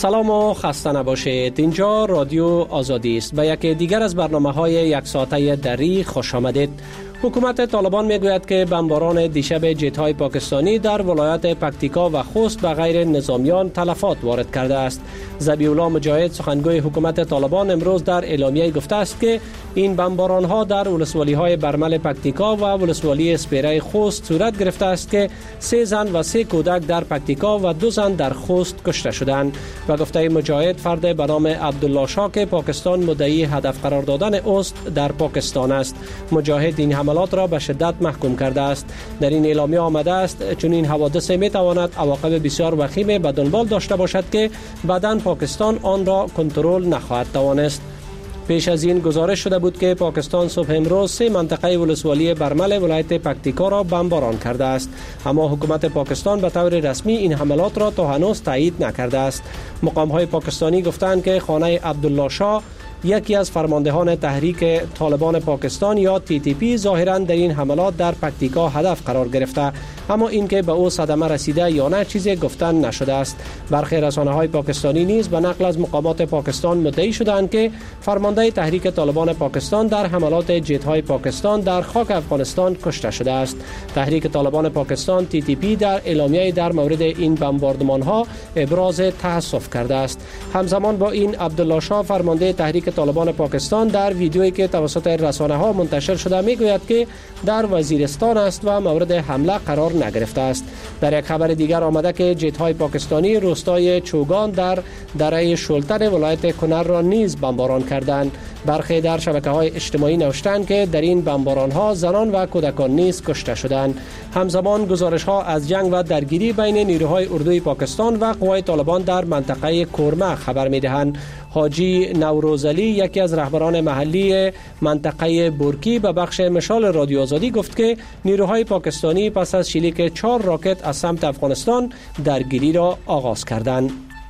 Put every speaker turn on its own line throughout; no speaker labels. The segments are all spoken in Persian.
سلام و خسته نباشید. اینجا رادیو آزادی است. به یکی دیگر از برنامه‌های یک ساعته دری خوش آمدید. حکومت طالبان میگوید که بمباران دیشب جت‌های پاکستانی در ولایت پکتیکا و خوست به غیر نظامیان تلفات وارد کرده است. ذبیح الله مجاهد سخنگوی حکومت طالبان امروز در اعلامیه گفته است که این بمباران‌ها در ولسوالی‌های برمل پکتیکا و ولسوالی اسپیره خوست صورت گرفته است که 3 زن و 3 کودک در پکتیکا و 2 زن در خوست کشته شدند. و گفته مجاهد فرد به نام عبدالله شاه که پاکستان مدعی هدف قرار دادن اوست در پاکستان است. مجاهد این حملات را به شدت محکوم کرده است. در این اعلامیه آمده است چون این حوادث می تواند عواقب بسیار وخیم به دنبال داشته باشد که بعداً پاکستان آن را کنترل نخواهد توانست. پیش از این گزارش شده بود که پاکستان صبح امروز 3 منطقه ولسوالی برمل ولایت پکتیکا را بمباران کرده است، اما حکومت پاکستان به طور رسمی این حملات را تا هنوز تایید نکرده است. مقام‌های پاکستانی گفتند که خانه عبدالله شاه، یکی از فرماندهان تحریک طالبان پاکستان یا TTP، ظاهراً در این حملات در پکتیکا هدف قرار گرفته، اما اینکه به او صدمه رسیده یا نه چیزی گفتن نشده است. برخی رسانه‌های پاکستانی نیز به نقل از مقامات پاکستان مدعی شدند که فرمانده تحریک طالبان پاکستان در حملات جت‌های پاکستان در خاک افغانستان کشته شده است. تحریک طالبان پاکستان TTP در اعلامیه در مورد این بمباردمان‌ها ابراز تأسف کرده است. همزمان با این عبدالله شاه فرمانده تحریک طالبان پاکستان در ویدیویی که توسط رسانه‌ها منتشر شده میگوید که در وزیرستان است و مورد حمله قرار نگرفته است. در یک خبر دیگر آمده که جت‌های پاکستانی روستای چوگان در دره شلتر ولایت کنر را نیز بمباران کردند. برخی در شبکه‌های اجتماعی نوشتند که در این بمباران‌ها زنان و کودکان نیز کشته شدند. همزمان گزارش‌ها از جنگ و درگیری بین نیروهای اردوی پاکستان و قوای طالبان در منطقه کرمه خبر می‌دهند. حاجی نوروزعلی، یکی از رهبران محلی منطقه برکی، به بخش مشال رادیو آزادی گفت که نیروهای پاکستانی پس از شلیک 4 راکت از سمت افغانستان درگیری را آغاز کردند.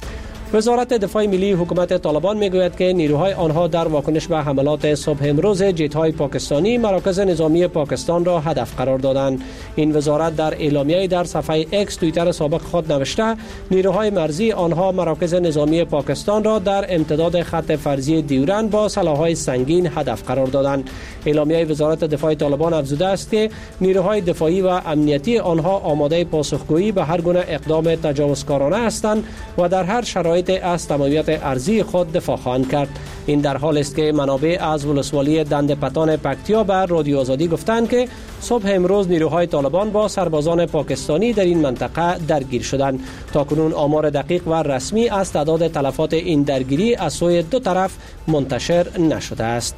وزارت دفاع ملی حکومت طالبان میگوید که نیروهای آنها در واکنش به حملات صبح امروز جت‌های پاکستانی مراکز نظامی پاکستان را هدف قرار دادند. این وزارت در اعلامیه در صفحه اکس توییتر سابق خود نوشته نیروهای مرزی آنها مراکز نظامی پاکستان را در امتداد خط فرضی دیورند با سلاح‌های سنگین هدف قرار دادند. اعلامیه وزارت دفاع طالبان افزوده است که نیروهای دفاعی و امنیتی آنها آماده پاسخگویی به هر گونه اقدام تجاوزکارانه هستند و در هر شرایط از تمامیت ارضی خود دفاع خواهند کرد. این در حال است که منابع از ولسوالی دنده پتان پکتیا به رادیو آزادی گفتند که صبح امروز نیروهای طالبان با سربازان پاکستانی در این منطقه درگیر شدند. تاکنون آمار دقیق و رسمی از تعداد تلفات این درگیری از سوی دو طرف منتشر نشده است.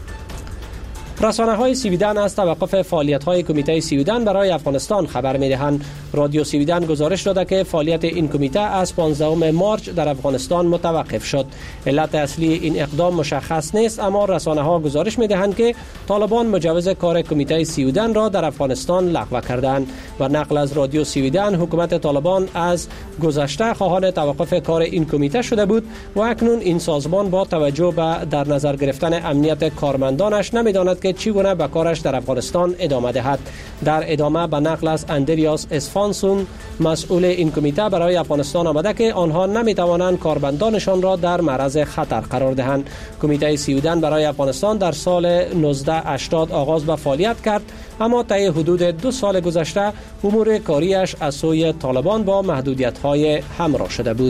رسانه‌های سویدن از توقف فعالیت‌های کمیته سویدن برای افغانستان خبر می‌دهند. رادیو سویدن گزارش داده که فعالیت این کمیته از 15 مارچ در افغانستان متوقف شد. علت اصلی این اقدام مشخص نیست، اما رسانه‌ها گزارش می‌دهند که طالبان مجوز کار کمیته سویدن را در افغانستان لغو کردند. و نقل از رادیو سویدن، حکومت طالبان از گذشته خواهان توقف کار این کمیته شده بود و اکنون این سازمان با توجه به در نظر گرفتن امنیت کارمندانش نمی‌داند که چگونه به کارش در افغانستان ادامه دهد. در ادامه به نقل از اندریاس اسفانسون، مسئول این کمیته، برای افغانستان آمده که آنها نمی‌توانند کارمندانشان را در معرض خطر قرار دهند. کمیته سویدن برای افغانستان در سال 1980 آغاز به فعالیت کرد، اما طی حدود 2 سال گذشته امور کاریش از سوی طالبان با محدودیت‌های همراه شده بود.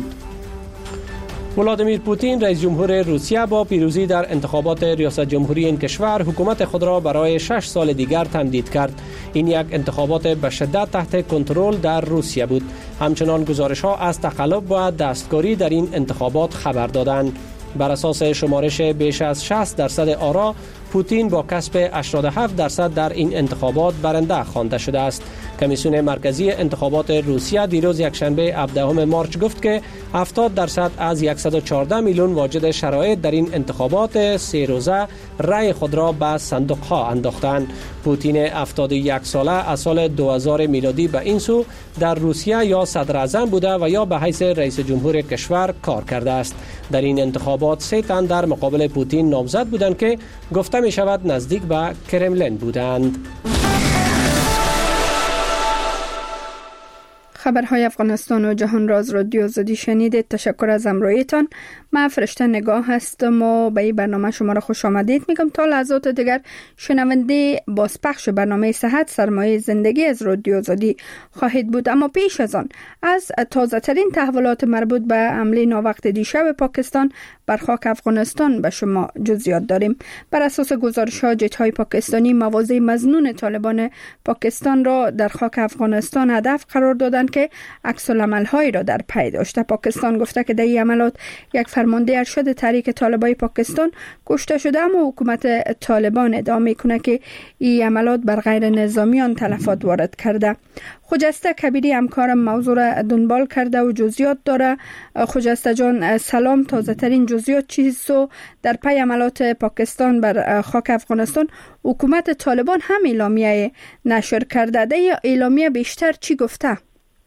ولادیمیر پوتین رئیس جمهور روسیه با پیروزی در انتخابات ریاست جمهوری این کشور حکومت خود را برای 6 سال دیگر تمدید کرد. این یک انتخابات به شدت تحت کنترل در روسیه بود. همچنان گزارش‌ها از تقلب و دستکاری در این انتخابات خبر دادند. بر اساس شمارش بیش از 60% آرا، پوتین با کسب 87% در این انتخابات برنده خوانده شده است. کمیسیون مرکزی انتخابات روسیه دیروز یکشنبه 17 مارچ گفت که 70% از 114 میلیون واجد شرایط در این انتخابات 3 روزه رأی خود را به صندوق‌ها انداختند. پوتین 71 ساله از سال 2000 میلادی به این سو در روسیه یا صدر اعظم بوده و یا به حیث رئیس جمهور کشور کار کرده است. در این انتخابات 3 تن در مقابل پوتین نامزد بودند که گفته می شود نزدیک به کرملین بودند.
خبرهای افغانستان و جهان راز رادیو آزادی شنیدید. تشکر از همراهیتان. من فرشته نگاه هستم و به این برنامه شما را خوش آمدید میگم. تا لحظات دیگر شنونده بازپخش برنامه صحت سرمایه زندگی از رادیو آزادی خواهید بود. اما پیش از آن از تازه ترین تحولات مربوط به حمله ناوقت دیشب پاکستان بر خاک افغانستان به شما جزئیات داریم. بر اساس گزارش‌ها جت‌های پاکستانی مواضع مظنون طالبان پاکستان را در خاک افغانستان هدف قرار دادند که عکس‌العمل‌هایی را در پی داشته. پاکستان گفته که در این عملات یک فرمانده ارشد تحریک طالبان پاکستان کشته شده، اما حکومت طالبان ادعا می‌کند که این عملات بر غیر نظامیان تلفات وارد کرده. خجسته کبیری همکارم موضوع را دنبال کرده و جزئیات داره. خجسته جان سلام، تازه ترین جزئیات چیست و در پی عملات پاکستان بر خاک افغانستان حکومت طالبان هم اعلامیه نشر کرده. در اعلامیه بیشتر چی گفته؟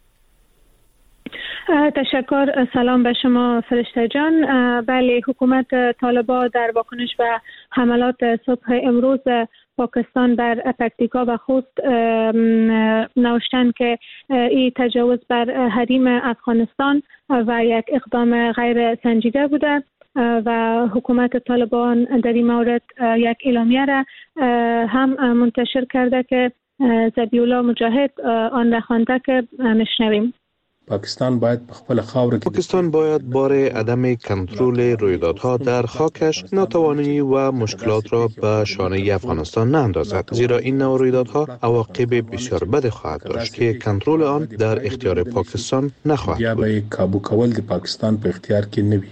تشکر. سلام به شما فرشته جان. بله، حکومت طالبان در واکنش به حملات صبح امروز پاکستان بر پکتیکا و خوست نوشتن که این تجاوز بر حریم افغانستان و یک اقدام غیر سنجیده بوده و حکومت طالبان در این مورد یک اعلامیه را هم منتشر کرده که ذبیح الله مجاهد آن را خوانده که میشنویم.
پاکستان باید بار عدم کنترل رویدادها در خاکش ناتوانی و مشکلات را به شانه افغانستان ناندازد، زیرا این نوع رویدادها عواقب بسیار بد خواهد داشت که کنترل آن در اختیار پاکستان نخواهد بود.
یا کابو کول د پاکستان په اختیار کې نه وي.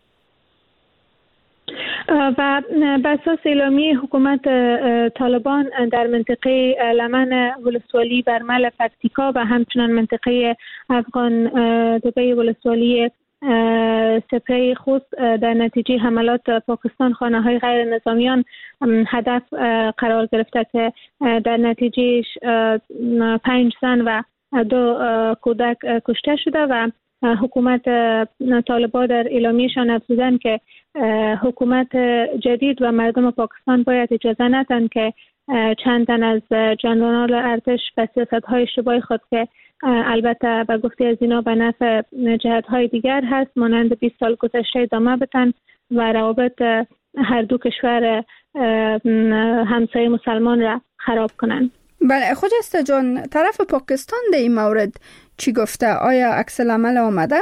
و بر اساس اعلامیه حکومت طالبان در منطقه لمن ولسوالی برمل پکتیکا و همچنان منطقه افغان دبی ولسوالی سپری خوست در نتیجه حملات پاکستان خانه‌های غیر نظامیان هدف قرار گرفته که در نتیجه 5 زن و 2 کودک کشته شده و حکومت طالبان در اعلامیه‌شان افزودند که حکومت جدید و مردم پاکستان باید اجازه ندهند که چند تن از جنرالان ارتش به سیاست‌های اشتباه خود که البته به گفته از اینا به نفع جهت‌های دیگر هست مانند 20 سال گذشته ادامه بدن و روابط هر دو کشور همسایه مسلمان را خراب کنند.
بله، خجسته جان، طرف پاکستان در این مورد چی گفته؟ آیا عکس العمل آمده؟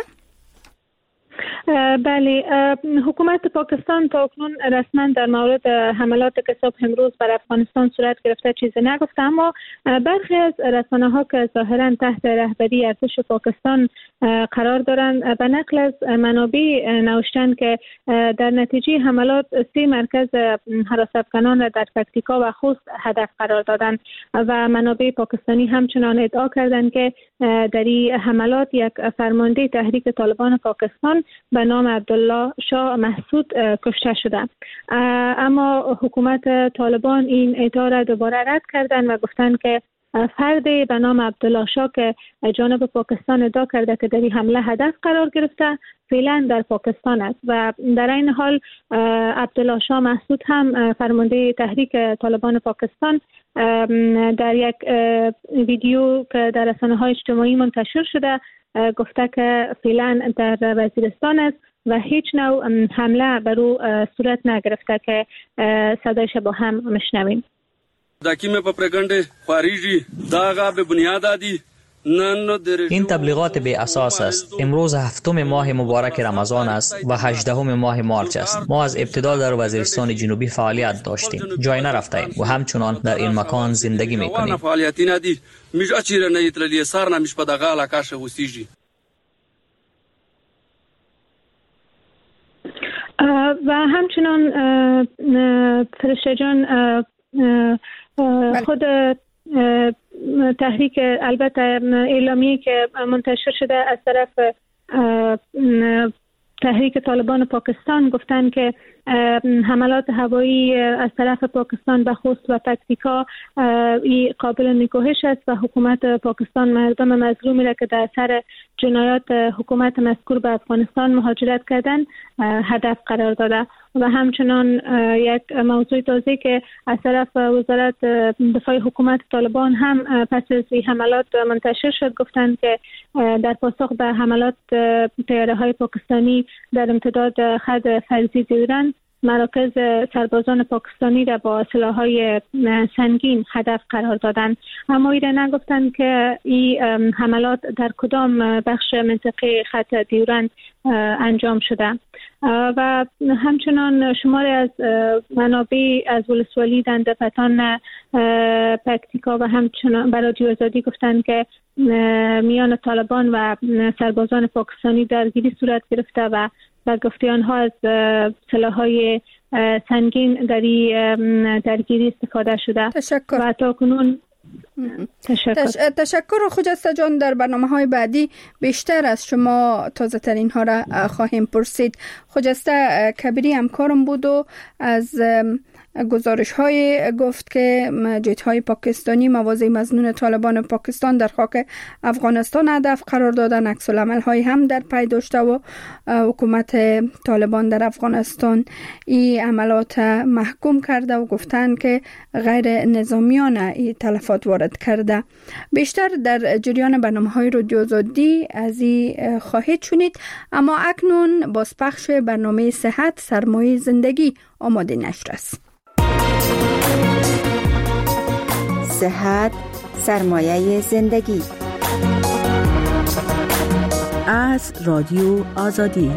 بله، حکومت پاکستان تا اکنون رسما در مورد حملات که صبح امروز بر افغانستان صورت گرفته چیزی نگفته، اما برخی از رسانه‌ها که ظاهراً تحت رهبری ارتش پاکستان قرار دارند به نقل از منابع نوشتند که در نتیجه حملات 3 مرکز هراس افغانان را در پکتیکا و خوست هدف قرار دادند و منابع پاکستانی همچنان ادعا کردند که در این حملات یک فرمانده تحریک طالبان پاکستان به نام عبدالله شاه محسود کشته شده. اما حکومت طالبان این ادعا را دوباره رد کردند و گفتند که فردی به نام عبدالله شاه که جانب پاکستان ادعا کرده که در این حمله هدف قرار گرفته فعلا در پاکستان است و در این حال عبدالله شاه محسود هم فرمانده تحریک طالبان پاکستان در یک ویدیو که در رسانه‌های اجتماعی منتشر شده گفته که فعلا در وزیرستان است و هیچ نوع حمله بر او صورت نگرفته که صدایش با هم مشنویم.
این تبلیغات بی اساس است. امروز 7 ماه مبارک رمضان است و 18 ماه مارچ است. ما از ابتدا در وزیرستان جنوبی فعالیت داشتیم، جای نرفتیم و همچنان در این مکان زندگی میکنیم.
و همچنان فرشته جان خود تحریک البته اعلامیه که منتشر شده از طرف تحریک طالبان پاکستان گفتن که حملات هوایی از طرف پاکستان به خوست و پکتیکا این قابل نکوهش است و حکومت پاکستان مردم مظلومی را که در اثر جنایات حکومت مذکور به افغانستان مهاجرت کردن هدف قرار داده. و همچنان یک موضوع تازه که از طرف وزارت دفاع حکومت طالبان هم پس از این حملات منتشر شد، گفتند که در پاسخ به حملات طیاره‌های پاکستانی در امتداد خط فرضی ایران، مراکز سربازان پاکستانی را با سلاح‌های سنگین هدف قرار دادند. اما این را نگفتند که این حملات در کدام بخش منطقه خط دیورند انجام شده. و همچنان شماری از منابع از ولسوالی دندپتان پکتیکا و همچنان برای رادیو آزادی گفتند که میان طالبان و سربازان پاکستانی درگیری صورت گرفته و گفته آنها از سلاح‌های سنگین در درگیری استفاده شده.
تشکر.
و تا کنون
تشکر خجسته جان. در برنامه‌های بعدی بیشتر از شما تازه ترین ها را خواهیم پرسید. خجسته کبیری همکارم بود و از گزارش های گفت که جت های پاکستانی مواضع مظنون طالبان پاکستان در خاک افغانستان هدف قرار دادن. عکس العمل های هم در پی داشته و حکومت طالبان در افغانستان این عملات محکوم کرده و گفتند که غیر نظامیانه این تلفات وارد کرده. بیشتر در جریان برنامه های رادیو آزادی از این خواهید شنید. اما اکنون بازپخش برنامه صحت سرمایه زندگی آماده نشر است.
صحت سرمایه زندگی از رادیو آزادی.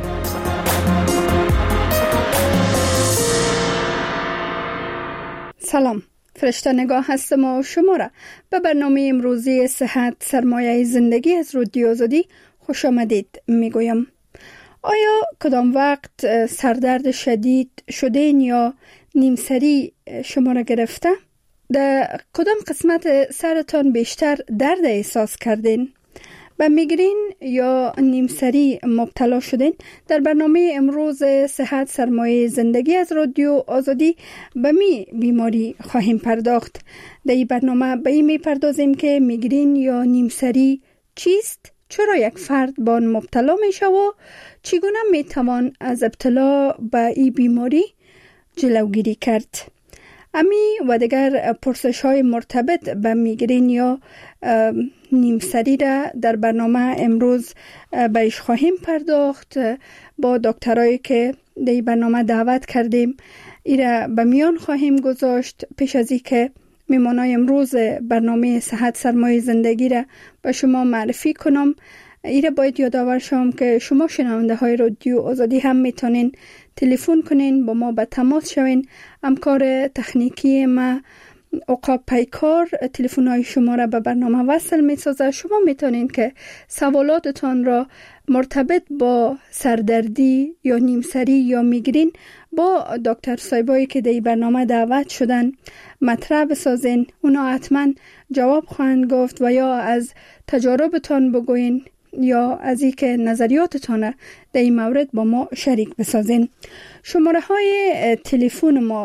سلام، فرشته نگاه هستم و شما را به برنامه امروزی صحت سرمایه زندگی از رادیو آزادی خوش آمدید میگویم. آیا کدام وقت سردرد شدید شدین یا نیمسری شما را گرفته؟ در کدام قسمت سرتان بیشتر درد احساس کردین؟ به میگرین یا نیمسری مبتلا شدین؟ در برنامه امروز صحت سرمایه زندگی از رادیو آزادی به می بیماری خواهیم پرداخت. در این برنامه به این می پردازیم که میگرین یا نیمسری چیست؟ چرا یک فرد با آن مبتلا می شود و چگونه می توان از ابتلا به این بیماری جلوگیری کرد؟ امی و دیگر پرسش های مرتبط به میگرین یا نیمسری را در برنامه امروز بهش خواهیم پرداخت با دکترایی که در برنامه دعوت کردیم. ایره به میان خواهیم گذاشت. پیش از اینکه میمانای امروز برنامه صحت سرمایه زندگی را به شما معرفی کنم، ایره باید یادآور شوم که شما شنونده های رادیو آزادی هم میتونین تلفن کنین، با ما به تماس شوین. همکار تکنیکی ما عقاب پیکار تلفن های شما را به برنامه وصل میسازه. شما میتونین که سوالاتتان را مرتبط با سردردی یا نیمسری یا میگرین با دکتر صاحبایی که در برنامه دعوت شدن مطرح بسازین. اونا حتما جواب خواهند گفت و یا از تجاربتان بگوین یا از این که نظریاتتان در این مورد با ما شریک بسازین. شماره های تلفن ما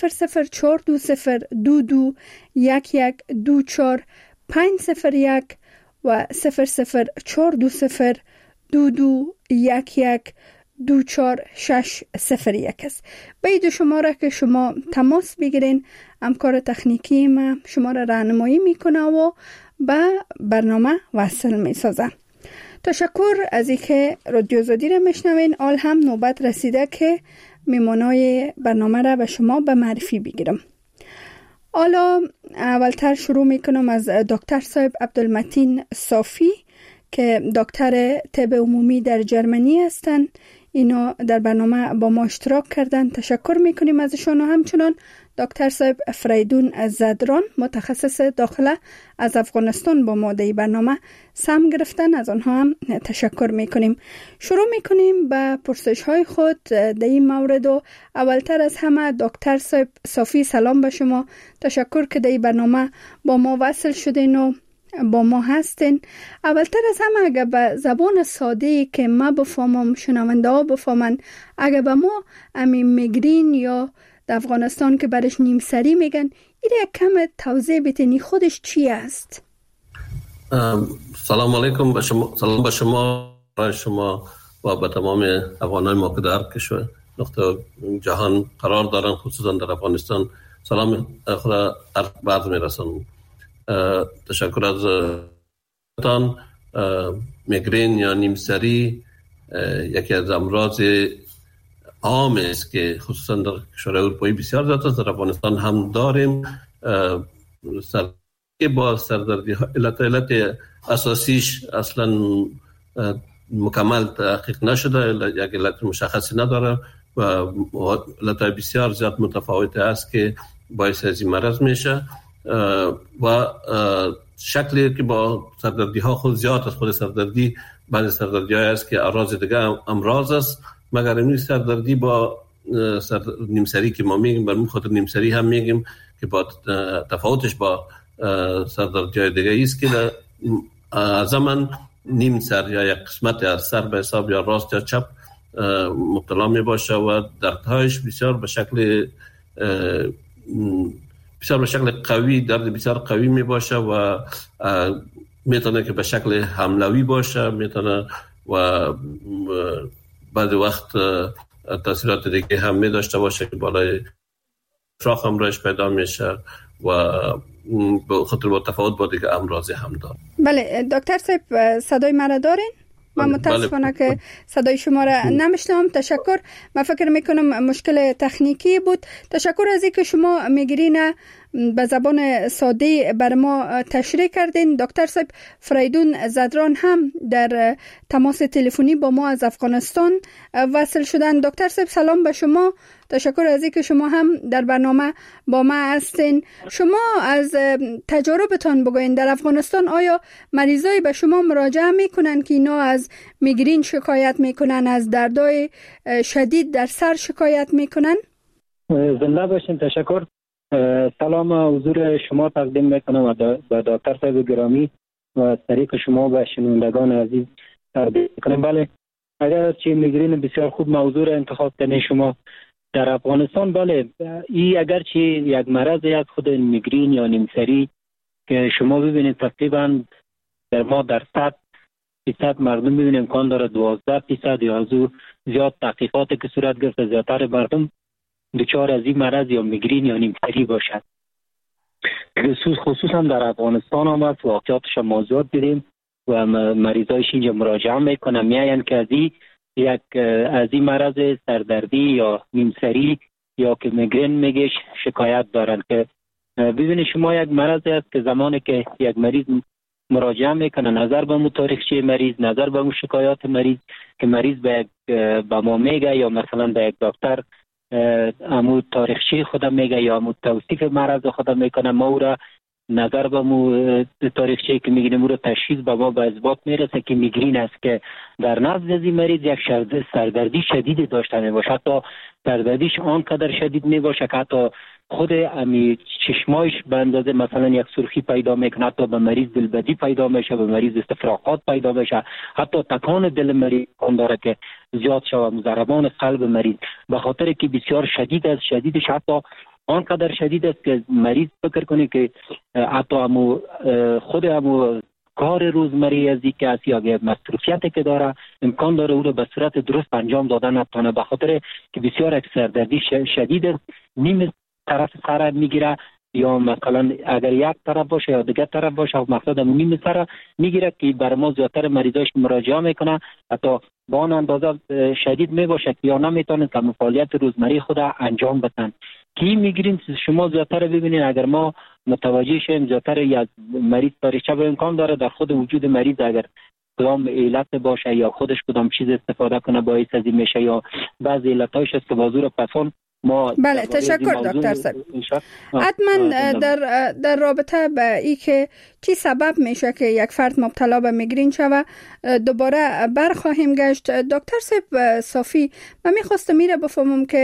004221124 و 00422112461 است. به این دو شماره که شما تماس بگیرین، همکار تکنیکی ما شما را راهنمایی میکنه و به برنامه وصل میسازه. تشکر از اینکه رادیو آزادی را میشنوین. آل هم نوبت رسیده که میمانای برنامه را به شما به معرفی بگیرم. حالا اولتر شروع میکنم از دکتر صاحب عبدالمتین صافی که دکتر طب عمومی در جرمنی هستند. اینا در برنامه با ما اشتراک کردن. تشکر میکنیم ازشون. و همچنان دکتر صاحب فریدون از زدران متخصص داخله از افغانستان با ما در برنامه سهم گرفتن. از آنها هم تشکر میکنیم. شروع میکنیم به پرسش های خود در این مورد و اولتر از همه دکتر صاحب صافی سلام به شما. تشکر که در این برنامه با ما وصل شدین و با ما هستین. اولتر از همه اگه به زبان ساده که ما بفهمم، شنونده ها بفهمن، اگه به ما میگرین یا در افغانستان که برش نیمسری میگن، این یک کم توضیح بتینی خودش چی است؟
سلام علیکم به شما، سلام به شما، برای شما و به تمام افغانای ما که در کشور نقطه جهان قرار دارن، خصوصا در افغانستان. سلام خود عرض میرسانم. تشکر از تان. میگرین یا نیمسری یکی از امراض عام است که خصوصا در کشورهای اروپایی بسیار زیاد است. در افغانستان هم داریم. با سردردی ها علت اساسیش اصلا مکمل تحقیق نشده، یک علت مشخصی نداره و علت بسیار زیاد متفاوته است که باعث از این مرض میشه و شکلی که با سردردی ها خود زیاد است. خود سردردی بعضی سردردی های است که اعراض دیگه امراض است، مگر این سردردی با نیمسری که ما میگیم، بر خاطر نیمسری هم میگیم که با تفاوتش با سردردی های دیگه است که از من نیم سر یا یک قسمت از سر به حساب یا راست یا چپ مبتلا می باشه و دردهایش بسیار به شکل قوی، درد بسیار قوی می باشه و میتونه که به شکل حملوی باشه، میتونه و بعد وقت تاثیرات دیگه هم می داشته باشه که بالای فراخ امراض پیدا میشه و به خاطر با تفاوت با دیگه امراضی هم داره.
بله دکتر صاحب، صدای مرا دارین؟ من متاسفانه که صدای شما را نمیشنوم. تشکر. من فکر میکنم مشکل تکنیکی بود. تشکر از اینکه شما میگرین به زبان ساده بر ما تشریح کردین. دکتر صاحب فریدون زدران هم در تماس تلفنی با ما از افغانستان وصل شدن. دکتر صاحب سلام به شما. تشکر از اینکه شما هم در برنامه با ما هستین. شما از تجاربتان بگوین، در افغانستان آیا مریضای به شما مراجعه میکنن که اینا از میگرین شکایت میکنن، از دردای شدید در سر شکایت میکنن؟
زنده باشین. تشکر. سلام حضور شما تقدیم میکنم به دکتر صاحب گرامی و از طریق شما به شنوندگان عزیز تقدیم میکنم. بله، اگر چه میگرین بسیار خوب موضوع را انتخاب کنید شما در افغانستان. بله، این اگر چه یک مرض از خود میگرین یا نیمسری که شما ببینید تقریبا در ما در 100% مردم ببینید امکان داره 12% یا از زیاد تحقیقاتی که صورت گرفته زیادتر مردم دچار از این مرض یا میگرین یا نیمسری باشد. خصوصا در افغانستان آمد واقعاتش ما زیاد دیدیم و مریضایش اینجا مراجعه میکنن، میاین که از این مرض سردردی یا نیمسری یا که میگرین میگه شکایت دارن. که ببینید شما یک مرض است که زمانی که یک مریض مراجعه میکنه، نظر به تاریخچه مریض، نظر به شکایات مریض که مریض به ما میگه یا مثلا به یک دکتر امو تاریخچه خودم میگه یا امو توصیف مرض خودم میکنه، ما او را نظر به تاریخچه که میگیم او را تشخیص به ما به اثبات میرسه که میگرین است که در نزد از این مریض یک سردردی شدید داشته میباشه. حتی سردردیش آنقدر شدید میباشه که حتی خود امی چشمایش به اندازه مثلا یک سرخی پیدا میکنه، حتی به مریض دلبدی پیدا میشه، به مریض استفراغات پیدا میشه، حتی تکان دل مریض اون داره که زیاد شود، ضربان قلب مریض، به خاطر که بسیار شدید است. شدیدش حتی آنقدر شدید است که مریض فکر کنه که حتی خود کار روزمره ازی که از یا مصروفیتی که داره امکان داره او رو به صورت درست انجام دادن نتونه، به خاطر که بسیار یک سردردی شدید است. نیم طرف سر میگیره یا مثلا اگر یک طرف باشه یا دیگر طرف باشه، مقصد نیم سر میگیره که بر ما زیادتر مریضاش مراجعه میکنه، حتی با آن اندازه شدید میباشه که یا نمیتونه که فعالیت روزمره خود انجام بدن. کی میگیرین شما زیادتر ببینید اگر ما متوجه شیم زیادتر یا مریض تاریخچه به امکان داره در خود وجود مریض اگر کدام علت باشه یا خودش کدام چیز استفاده کنه باعث از این میشه یا بعضی علتاش است که بازور پسون ما.
بله تشکر دکتر صاحب. حتما در رابطه به این که چی سبب میشه که یک فرد مبتلا به میگرین شوه دوباره برخواهیم گشت. دکتر صاحب صافی، من میخواستم میره بفهمم که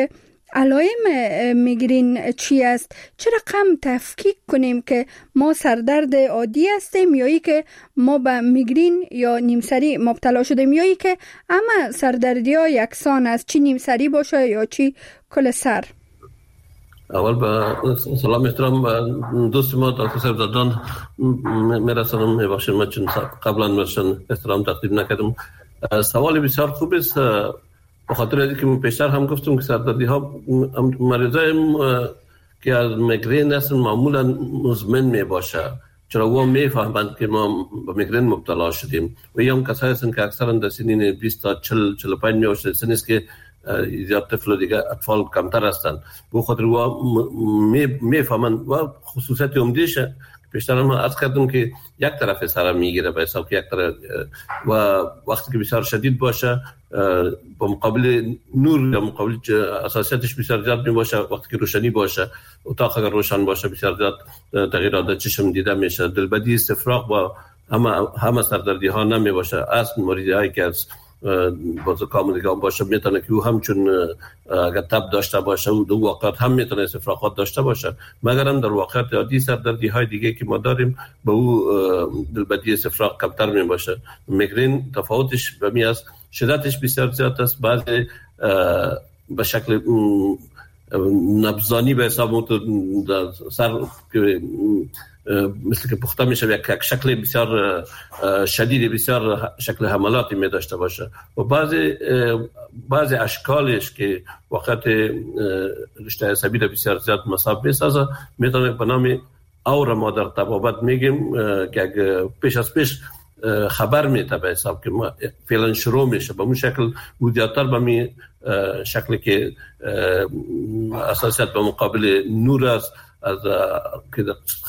علائم میگرین چی است؟ چه رقم تفکیک کنیم که ما سردرد عادی هستیم یا ای که ما به میگرین یا نیمسری مبتلا شدیم یا ای که اما سردردی ها یکسان است، چی نیمسری باشه یا چی کل سر؟
اول با سلام احترام دوست ما دکتر صاحب زدران میرسانم. میبخشید من چون قبلا برشان احترام تقدیم نکردم. سوال بسیار خوب است، به خاطر اینکه که پیشتر هم گفتم که سردردی ها مریضای که از میگرین هستن معمولا مزمن می باشه، چرا و میفهمند که ما به میگرین مبتلا شدیم و یا هم کسایی هستن که اکثرا در سنین 20 تا 40-45 می باشه، سنی است که زیاد طفل دیگه اطفال کمتر هستن، به خاطر و میفهمند و خصوصیت عمده‌اش پیشتر هم عرض کردم که یک طرف سر میگیره به حساب که یک طرف و وقتی که بسیار شدید باشه با مقابل نور یا مقابل اساسیتش بسیار زیاد می باشه، وقتی که روشنی باشه اتاق اگر روشن باشه بسیار زیاد تغییرات در چشم دیده میشه، دلبدی استفراغ با همه سردردی ها نمی باشه. اصل مریضی هایی که از زکام دیگه باشه میتونه که او همچون اگر تب داشته باشه و دو واقعات هم میتونه استفراغات داشته باشه، مگر هم در واقعات عادی سردردی های دیگه که ما داریم به او دلبدی استفراغ کمتر می باشه. میگرین تفاوتش به می است، شدتش بسیار زیاد است، بعضی به شکل نبضانی به حساب در سر مثل که پخته میشه یک شکل بسیار شدید بسیار شکل حملاتی می داشته باشه و بعضی اشکالش که وقت رشته عصبی را بسیار زیاد مصاب میسازه میتونه به نام اور ما در طبابت میگیم که پیش از پیش خبر میده به حساب که فعلا شروع میشه به اون شکل بودیاتر به می شکلی که اساسیت به مقابل نور است از که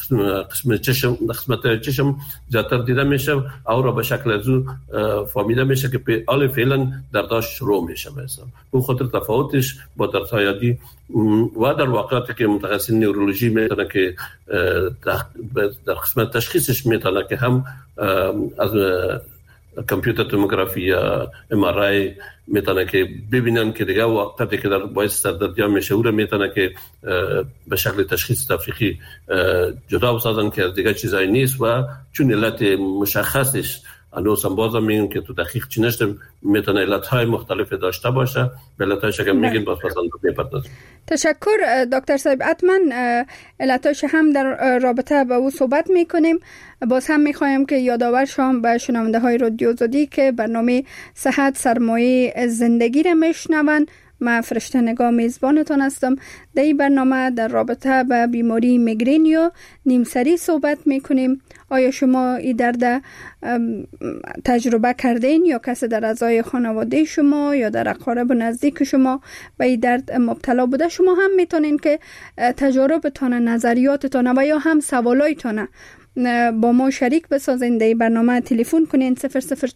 قسمت چشم زیادتر دیده میشه او را به شکل از او فهمیده میشه که حال فعلا درداش شروع میشه مثلا. اون خاطر تفاوتش با دردهای عادی و در واقعاتی که متخصص نورولوژی میتونه که در قسمت تشخیصش میتونه که هم از کامپیوتر توموگرافی یا ام آر آی میتونه که ببینن که دیگه وقتی که در باعث سردردی میشه او را میتونه که به شکل تشخیص تفریقی جدا بسازن که از دیگه چیزایی نیست و چون علت مشخصش هنوز هم بازم میگیم که تو دقیق چی نشده میتونه علتهای مختلف داشته باشه، به علتهایش اگر میگیم باز پسند میپردازیم.
تشکر دکتر صاحب. حتما علتهایش هم در رابطه با او صحبت میکنیم. باز هم میخوایم که یادآور شوم به شنونده های رادیو آزادی که برنامه صحت سرمایه زندگی را میشنوند. من فرشته نگاه میزبانتان هستم. در این برنامه در رابطه با بیماری میگرین یا نیمسری صحبت میکنیم. آیا شما این درد تجربه کردین یا کسی در اعضای خانواده شما یا در اقارب نزدیک شما به این درد مبتلا بوده؟ شما هم میتونین که تجاربتان، نظریاتتان و یا هم سوالایتان با ما شریک بسازین. در برنامه تلفن کنین 0042022112450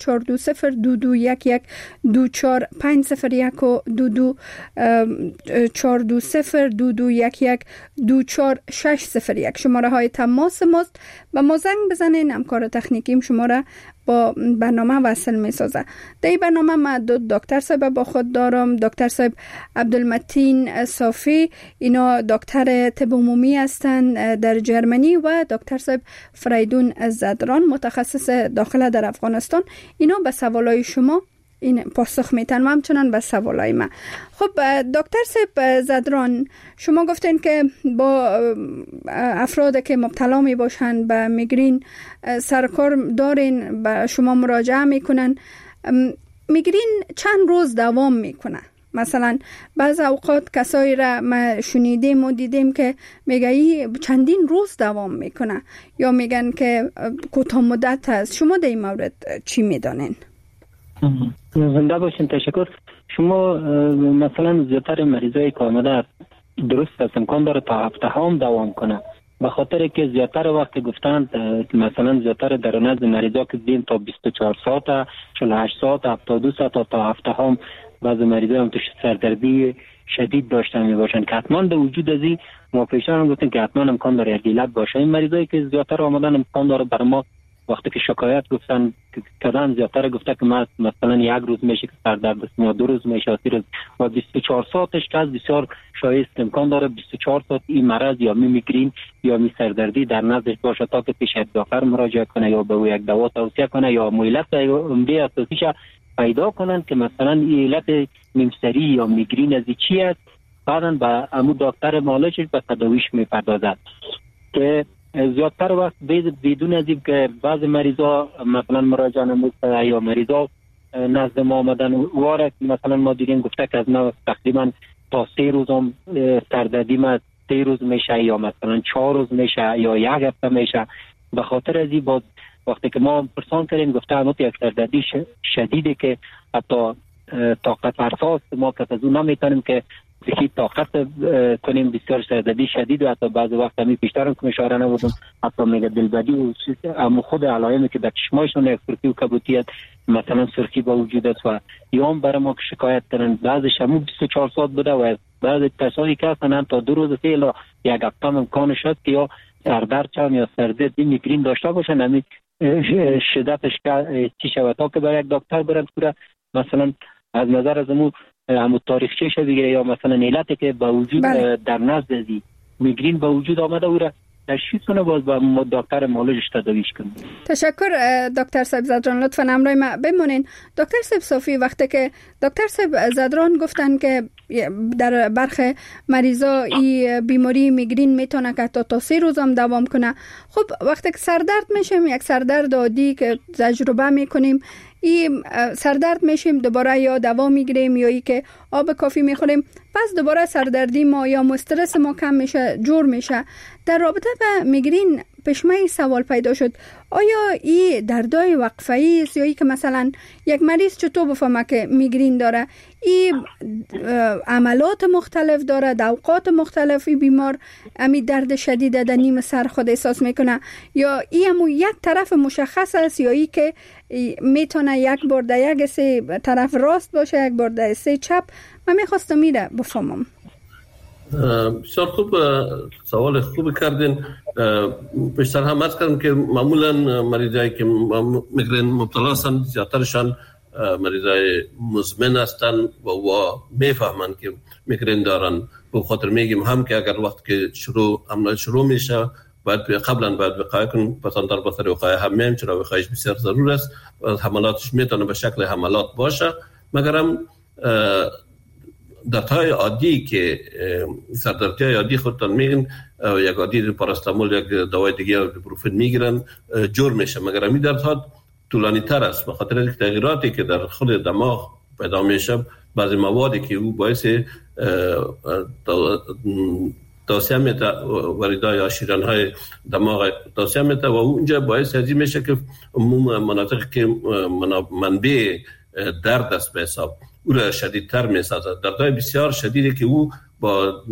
و 2211222601 شماره های تماس ماست. با ما زنگ بزنین، همکار تکنیکیم شما را با برنامه وصل می سازه. در این برنامه ما دو دکتر صاحب با خود دارم. دکتر صاحب عبدالمتین صافی، اینا دکتر طب عمومی هستند در جرمنی و دکتر صاحب فریدون زدران متخصص داخله در افغانستان. اینا به سوالای شما این پاسخ میتن و همچنان به سوالای من. خب دکتر صاحب زدران، شما گفتین که با افراد که مبتلا می باشن به میگرین سرکار دارین، به شما مراجعه میکنن. میگرین چند روز دوام میکنه؟ مثلا بعض اوقات کسایی را ما شنیدیم و دیدیم که میگه چندین روز دوام میکنه یا میگن که کوتاه مدت است. شما در این مورد چی میدانین؟
زنده باشین. تشکر. شما مثلا زیادتر مریضایی که آمده درست است امکان داره تا هفته هم دوام کنه، به خاطر که زیادتر وقت گفتند مثلا زیادتر در نزد مریضا که دیدیم تا 24 ساعت 48 ساعت 72 ساعت تا هفته هم بعض مریضا هم تو سردردی شدید داشتن می باشن که حتما در وجود از این ما پیشتر هم گفتیم که حتما امکان داره یک علت باشه. این مریضایی که زیادتر آمدن امکان داره بر ما وقتی که شکایت گفتن کدام زیادتر گفته که مثلا یک روز میشه که سردرد است یا 2 روز میشه 3 روز و 24 ساعتش که از بسیار شایست امکان داره 24 ساعت این مرض یا میگرین یا می سردردی در نزدش باشه تا که پیش دکتر مراجعه کنه یا به او یک دوا توصیه کنه یا علت عمده اساسیش پیدا کنن که مثلا این علت نیمسری یا میگرین از چی است، بعدن به امو دکتر معالج به تداویش میپردازد که زیادتر وقت بدون از این که بعض مریضا مثلا مراجعه نموده یا مریضا نزد ما آمدن واره مثلا ما دیدیم گفته که از ما تقریبا تا 3 روز هم سردردی ما 3 روز میشه یا مثلا 4 روز میشه یا 1 هفته میشه. به خاطر از این باز وقتی که ما پرسان کردیم گفته همون یک سردردی شدیده که حتی طاقت فرساست ما که از اون نمیتونیم که بخی طاقت کنیم، بسیار سردردی شدید و حتی بعض وقت همی پیشترم که اشاره نبودم حتی میگه دلبدی و اما خود علائمی که در چشمایشون یک سرخی و کبوتیت مثلا سرخی با وجود است و یا هم برای ما که شکایت کنن بعضش همون 24 ساعت بوده و بعض کسایی که هستن هم تا 2 روز یا یک هفته امکان شد که یا سردرد چند یا سردرد میگرین داشته باشن همی شدتش چی شود تا که برای یک دکتر برن که مثلا از نظر از همون تاریخچه شه بگیره یا مثلا علتی که با وجود در نزد میگرین با وجود آمده او را تشخیص کنه باز با دکتر معالجش تداویش کنه.
تشکر دکتر صاحب زدران، لطفا همراه ما بمونین. دکتر صاحب صافی، وقتی که دکتر صاحب زدران گفتن که در برخی مریضا این بیماری میگرین میتونه که تا 3 روز هم دوام کنه، خب وقتی که سردرد میشیم یک سردرد عادی که تجربه میکنیم این سردرد میشیم دوباره یا دوا میگیریم یا ای که آب کافی میخوریم پس دوباره سردردی ما یا استرس ما کم میشه جور میشه. در رابطه با میگرین پیشمه سوال پیدا شد آیا این دردای وقفه‌ای است یا ای که مثلا یک مریض چطور بفهمه که میگرین داره؟ این عملات مختلف داره، در اوقات مختلفی بیمار امی درد شدید در نیم سر خود احساس میکنه یا این همون یک طرف مشخص است یا ای که میتونه یک بار در یک سه طرف راست باشه یک بار در سه چپ؟ من میخواستم میره بفهمم.
بسیار خوب سوال خوب کردین. بیشتر هم عرض کردم که معمولا مریضایی که میگرین مبتلا هستند زیادترشان مریضای مزمن هستند و میفهمند که میگرین دارن. به خاطر میگیم هم که اگر وقت که عمل شروع میشه باید قبلا باید وقایه کنیم، پس در بطر وقایه هم میم چرا وقایش بسیار ضرور است و حملاتش میتونه به شکل حملات باشه، مگر هم دردهای عادی که سردردی عادی خودتان میگن یک عادی پاراستامول یک دوای دیگه ایبوپروفن میگیرن جور میشه، مگر همین دردها طولانی تر است به خاطر اینکه تغییراتی که در خود دماغ پیدا میشه، بعضی موادی که او باعث توسعه میده وریدای یا شیرانهای دماغ توسعه میده و اونجا باعث ازی میشه که عموم مناطقی که منبع درد است به حساب او را شدیدتر میسازد. دردهای بسیار شدیدی که او با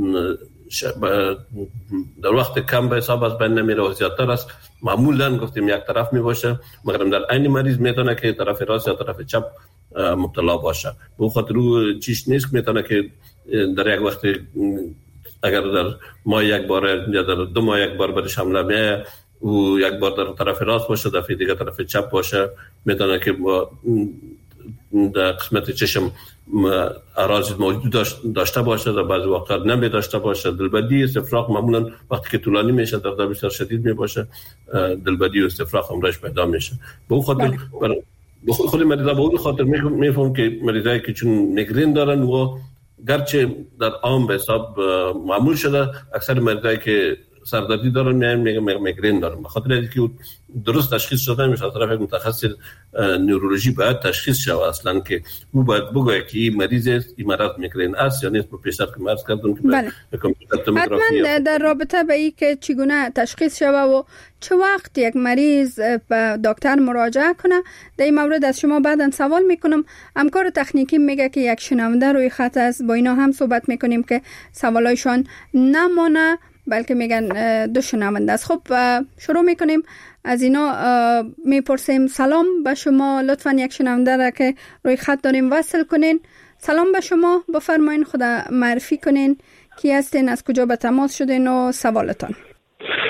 در وقت کم به حساب از بین نمیره و زیادتر است، معمولا گفتیم یک طرف می باشه، مگر در عین مریض میتونه که طرف راست یا طرف چپ مبتلا باشه. به خاطر او چیش نیست میتونه که در یک وقت اگر در ماه یک بار یا در 2 ماه یک بار برش حمله میه او یک بار در طرف راست باشه دفعه دیگه طرف چپ باشه، میتونه که با در قسمت چشم اراضی موجود داشته باشه، در بعضی وقت نمی داشته باشه. دلبدی استفراغ معمولا وقتی که طولانی میشه در بسیار شدید می باشه، دلبدی و استفراغ همراهش پیدا میشه. به اون خاطر خود مریضا به اون خاطر میفهم که مریضایی که چون میگرین دارن و گرچه در عام به حساب معمول شده، اکثر مریضایی که سردردی دارن میگرین دارن، به خاطر اینکه درست تشخیص شده نمیشه. از طرف متخصص نورولوژی باید تشخیص شود اصلا که او باید بگه که این مریض است، این مرض میگرین است یا نیست. پیشتر که مرز کردم که
حتما در رابطه به این که چگونه تشخیص شود و چه وقت یک مریض به دکتر مراجعه کنه، در این مورد از شما بعداً سوال میکنم. همکار تکنیکی میگه که یک شنونده روی خط است، با اینا هم صحبت میکنیم که سوالایشان نمانه بلکه میگن 2 شنونده است. خب شروع میکنیم از اینا. میپرسیم سلام به شما، لطفا یک شنونده را که روی خط داریم وصل کنین. سلام به شما، بفرمایین خدا معرفی کنین، کی هستین، از کجا به تماس شدین و سوالتان.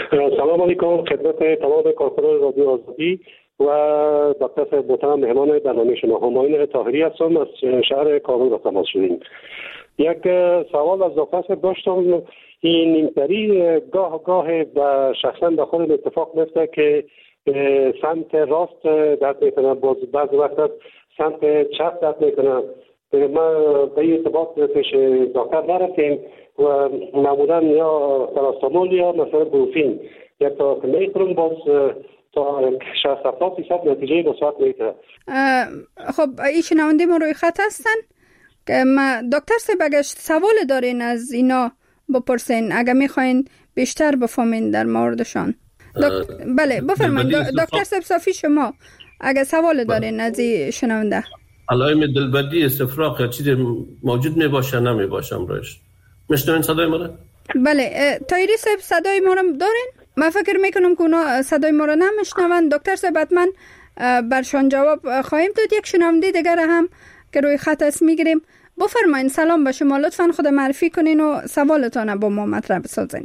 سلام علیکم خدمت تمام کارکنان رادیو آزادی و دکتر محترم مهمان برنامه شما. همایون طاهری هستم، از شهر کابل با تماس شدیم. یک سوال از دکتر داشتم. این نیمتری گاه و شخصا با خودم اتفاق میفته که سمت راست درد میکنه، بعضی وقت سمت چپ درد میکنه. ما به ارتباط پیش دکتر نرفتیم و معمولا یا پاراستامول یا مثلا بروفین یا تا میکنم باز تا 60-70% نتیجه مثبت میده.
خب این شنونده ما روی خط هستن که ما دکتر صاحب اگه سوال دارین از اینا بپرسین اگه میخواین بیشتر بفهمین در موردشان. بله بفرمایید دکتر صاحب صافی، شما اگه سوال دارین از این شنونده.
علائم دلبندی، استفراغ یا چیزی موجود میباشه نمیباشم روش میشنوین صدای ما را؟
بله طاهری صاحب صدای ما را دارین؟ من فکر میکنم که اونا صدای ما را نمیشنون. دکتر صاحب حتما برشان جواب خواهیم داد. یک شنونده دیگر هم که روی خط است میگیریم. بفرمایین. سلام به شما، لطفا خود معرفی کنین و سوالتان با ما مطرح بسازین.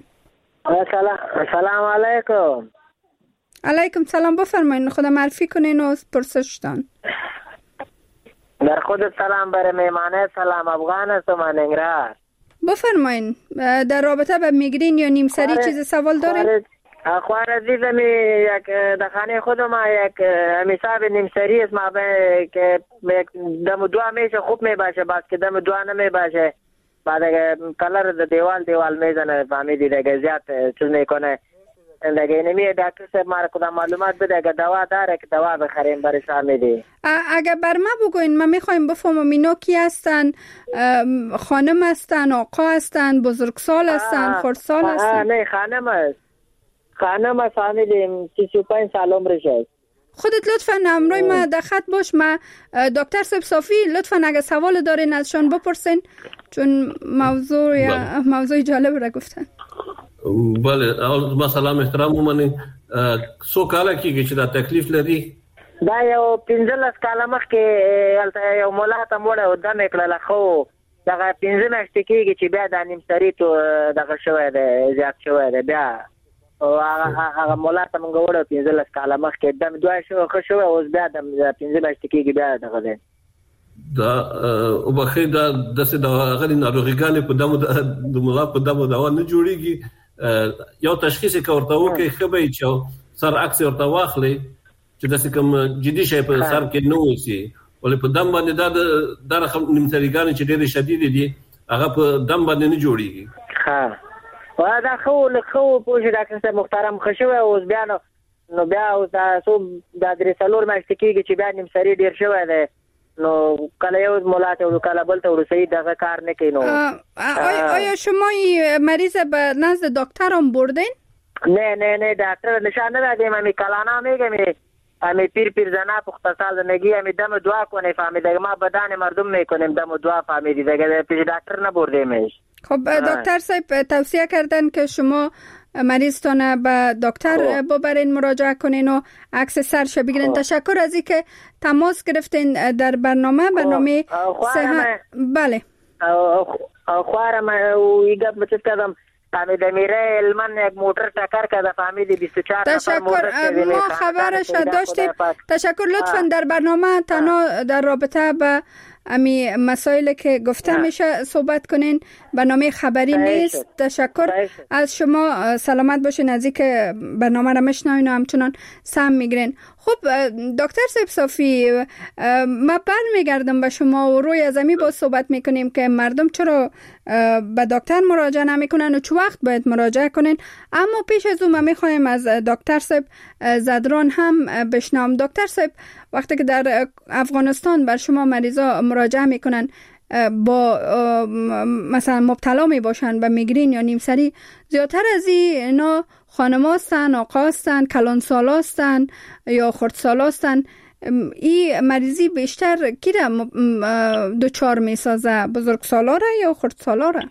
سلام علیکم.
علیکم سلام. بفرمایین خود معرفی کنین و پرسشتان.
در خود سلام برای میمانه. سلام افغان هستم من انگرار.
بفرمایین در رابطه با میگرین یا نیمسری چیز سوال دارین؟
خوار عزیزم یک در خانه خودم یک حساب نیمسری است ما که دم دو میشه خوب میباشه، بعد که دم دو نمیباشه بعد اگه کلر دیوال میزنه فهمیدی دیگه زیاد چیز میکنه دیگه. اینمی دکتر صاحب ما کدام معلومات بده اگه دوا داره که دوا بخریم برای فهمیدی.
اگه بر ما بگوین ما میخوایم بفهمم اینا کی هستن، خانم هستن، آقا هستن، بزرگسال هستن، خردسال هستن؟
نه خانم است فهمیدیم 35 سال عمرش است.
خودت لطفا همراه ما در خط باش. ما دکتر صاحب صافی لطفا اگه سوال دارین ازشان بپرسین چون موضوع جالب را گفتن.
بله ما سلام احترام ومنئ. څو کاله کېږي چې دا تکلیف لري؟
دا یو 15 کاله مخکې یو مولا ته موړه او دمې کړله، خو دغه 15 میاشتې کېږي چې بیا دا نیمسري تو دغه شوی دی، زیات شوی دی. بیا هغه مولا ته موږ وړو 15 کاله مخکې دم دوه شو ښه شوی، اوس بیا د 15 میاشتې کېږي بیا دغه دی.
دا وبخې دا داسې د هغې ناروغیګانې په دمو د مولا په دمو دوا نه جوړېږي. یو تشخیص یې که ورته وکړئ ښه به وي چې سر عکس یې ورته واخلئ چې داسې کوم جدي شی په سر کې نه اوسي. ولې په دم باندې دا رقم نیمسریګانې چې ډېرې شدیدې دي هغه په دم باندې نه جوړېږي.
دا خو پوه شو ډاکټر صاحب محترم ښه شوی، اوس بیا نو بیا اوس دا 3-4 میاشتې کېږي چې بیا نیمسري ډېر شوی دی. نو کله یو مولا ته ورو کله بل ته ورو صحیح دغه کار نه کوي. نو
آیا شما مریض به نزد دکتر هم بردین؟
نه دکتر نشان ندادیم. همی کلانا میگم همی پیر زنا پخته سال زندگی همی دم دعا کنه فهمیده ما بدن مردم میکنیم دم دعا فهمیدی دیگه پیش دکتر نبردیمش.
خب دکتر صاحب توصیه کردن که شما مریضتان به دکتر ببرین، مراجعه کنین و عکس سرش بگیرین. تشکر از اینکه تماس گرفتین در برنامه صحت. بله
خوارم ایگه بچت کردم فهمیده میره علمان یک موتر تکر کرده فهمیده 24
تشکر ما خبرش داشتیم. تشکر. لطفا در برنامه تنها در رابطه به امی مسائلی که گفته میشه صحبت کنین، برنامه خبری نیست. تشکر از شما. سلامت باشین از اینکه برنامه را میشنوین و همچنان سهم میگیرین. خب دکتر صاحب صافی، ما برمیگردم به شما و روی از امی با صحبت میکنیم که مردم چرا به دکتر مراجعه نمیکنن و چه وقت باید مراجعه کنین. اما پیش از اون ما میخوایم از دکتر صاحب زدران هم بشنوم. دکتر صاحب وقتی که در افغانستان بر شما مریضا مراجعه میکنن با مثلا مبتلا می باشن به میگرین یا نیمسری، زیادتر از اینا خانم هستن، آقا هستن، کلانسال هستن یا خردسال هستن. این مریضی بیشتر کی را دوچار می سازه؟ بزرگسالا را یا خردسالا را؟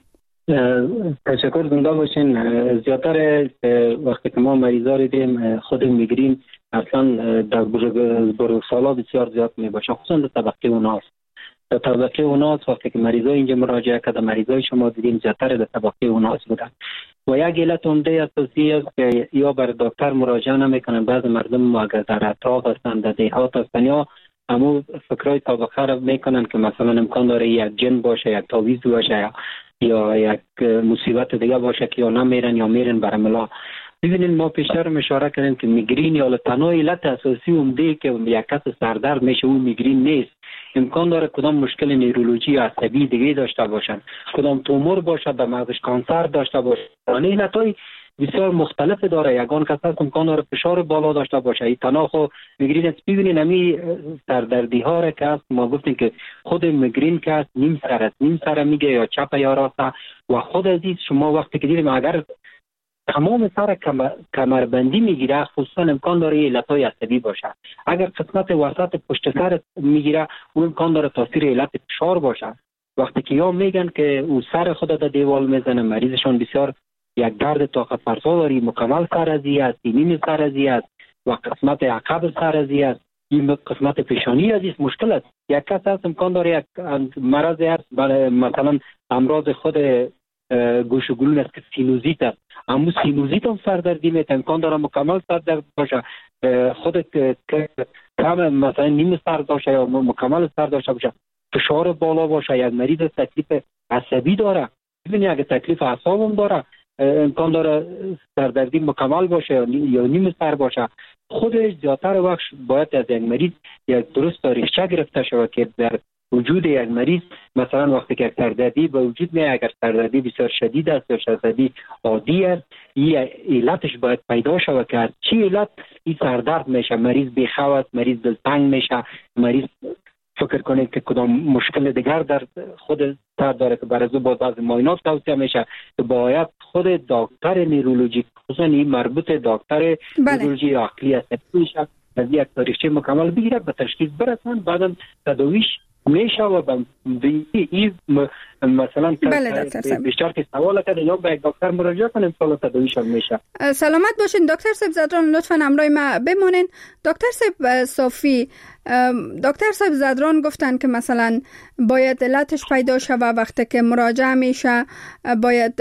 تشکر. زنده باشین. زیادتر وقتی که ما مریضا رو دیم خود میگرین اصلا در بزرگسالا بسیار زیاد می باشه، خصوصا در طبقه اوناست. در طبقه اوناست وقتی که مریضای اینجا مراجعه کرده مریضای شما دیدیم زیادتر در طبقه اوناست بودن. و یک علت عمده اساسی است که یا بر دکتر مراجعه نمیکنن. بعض مردم ما اگر در اطراف هستند، در دیهات هستند، یا همو فکرای طبقه را میکنن که مثلا امکان داره یک جن باشه، یک تعویض باشه یا یک مصیبت دیگه باشه که یا نمیرن یا میرن بر ملا. ببینید ما پیشتر اشاره کردیم که میگرین یا تنها علت اساسی عمده که یک کس سردرد میشه او میگرین نیست. امکان داره کدام مشکل نیرولوژی یا عصبی دیگه داشته باشن، کدام تومور باشه، در مغزش کانسر داشته باشه. یعنی علتای بسیار مختلف داره. یگان کس هست امکان داره فشار بالا داشته باشه. این تنها خود میگرین است. ببینید همین سردردی ها را که است ما گفتیم که خود میگرین که است نیم سر است، نیم سر میگه یا چپ یا راست. و خود عزیز شما وقتی که دیدیم اگر تمام سر کمربندی میگیره خصوصا امکان داره علتای عصبی باشه. اگر قسمت وسط پشت سر میگیره اون امکان داره تاثیر علت فشار باشه. وقتی که یا میگن که او سر خود در دیوال میزنه، مریضشان بسیار یک درد طاقت فرسا داری، مکمل سرازی است، نیم سرازی است و قسمت عقب سرازی است، این قسمت پیشانی عزیز مشکل است. یک کس هست امکان داره یک مرض هست مثلا امراض خود گوش و گلون است که سینوزیت است. اما سینوزیت هم سردردی میتونه، امکان داره مکمل سردرد باشه، خود کم مثلا نیم سر داشته یا مکمل سر داشته باشه، فشار بالا باشه، یک مریض تکلیف عصبی داره. ببینید اگه تکلیف اعصاب هم داره امکان داره سردردی مکمل باشه یا نیم سر باشه. خودش زیادتر وقت باید از یک مریض یک درست ریشه گرفته شود که در وجود یک مریض مثلا وقتی که سردردی به وجود میاد، اگر سردردی بسیار شدید است یا سردردی عادی است، این علتش باید پیدا شود که چی علت این سردرد میشه. مریض بیخواب است، مریض دلتنگ میشه، مریض فکر کنید که کدام مشکل دیگر در خود سر داره که برای با بعض معاینات توصیه میشه که باید خود دکتر نیرولوژی خصوصا این مربوط دکتر نیرولوژی عقلی است میشه از یک تاریخچه مکمل بگیره به تشخیص برسن، بعدا تداویش میشه و این مثلا بیشتر که سوال کرده یا به دکتر مراجعه کنیم سوال تداویش هم میشه.
سلامت باشین دکتر صاحب زدران، لطفا همراه ما بمانین. دکتر صاحب صافی، دکتر صاحب زدران گفتن که مثلا باید علتش پیدا شود وقتی که مراجعه میشه، باید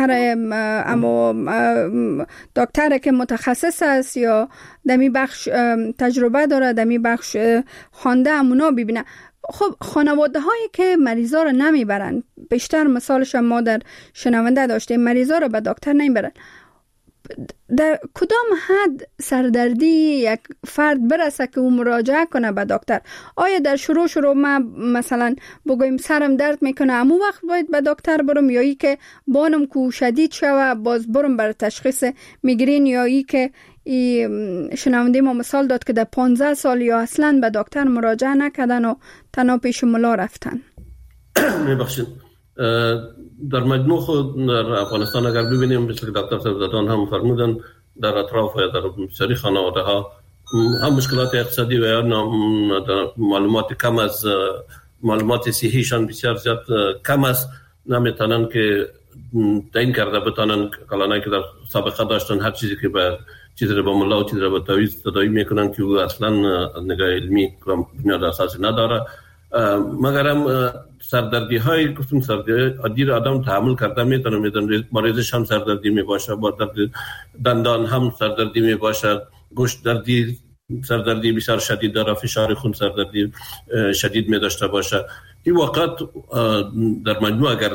دکتر که متخصص است یا دمی بخش تجربه داره، دمی بخش خوانده امونا ببینه. خب خانواده هایی که مریضا رو نمیبرن، بیشتر مثالش ما در شنونده داشتیم، مریضا رو به دکتر نمیبرن، در کدام حد سردردی یک فرد برسه که او مراجعه کنه به دکتر؟ آیا در شروع ما مثلا بگویم سرم درد میکنه امو وقت باید به دکتر برم، یا ای که بانم کو شدید شوه باز برم بر تشخیص میگرین، یا ای که شنونده ما مثال داد که در 15 سال یا اصلا به دکتر مراجعه نکردن و تنها پیش ملا رفتن؟
میبخشید در مجموع خود در افغانستان اگر ببینیم مثل که دکتر صاحب هم فرمودن در اطراف و در بسیاری خانواده ها هم مشکلات اقتصادی و یا معلومات کم از معلومات صحیشان بسیار زیاد کم است، نمیتونن که تعیین کرده بتونن کلانایی که در سابقه داشتن هر چیزی که به چیزی رو با ملا و چیزی رو با تعویض تداوی میکنن که او اصلا نگاه علمی بنیاد اساسی نداره. مگر هم سردردی های گفتم سردردی عادی رو آدم تحمل کرده میتونه، مریضش هم سردردی میباشه، با درد دندان هم سردردی میباشه، گوشت دردی سردردی بسیار شدید داره، فشار خون سردردی شدید می داشته باشه. این واقعات در مجموع اگر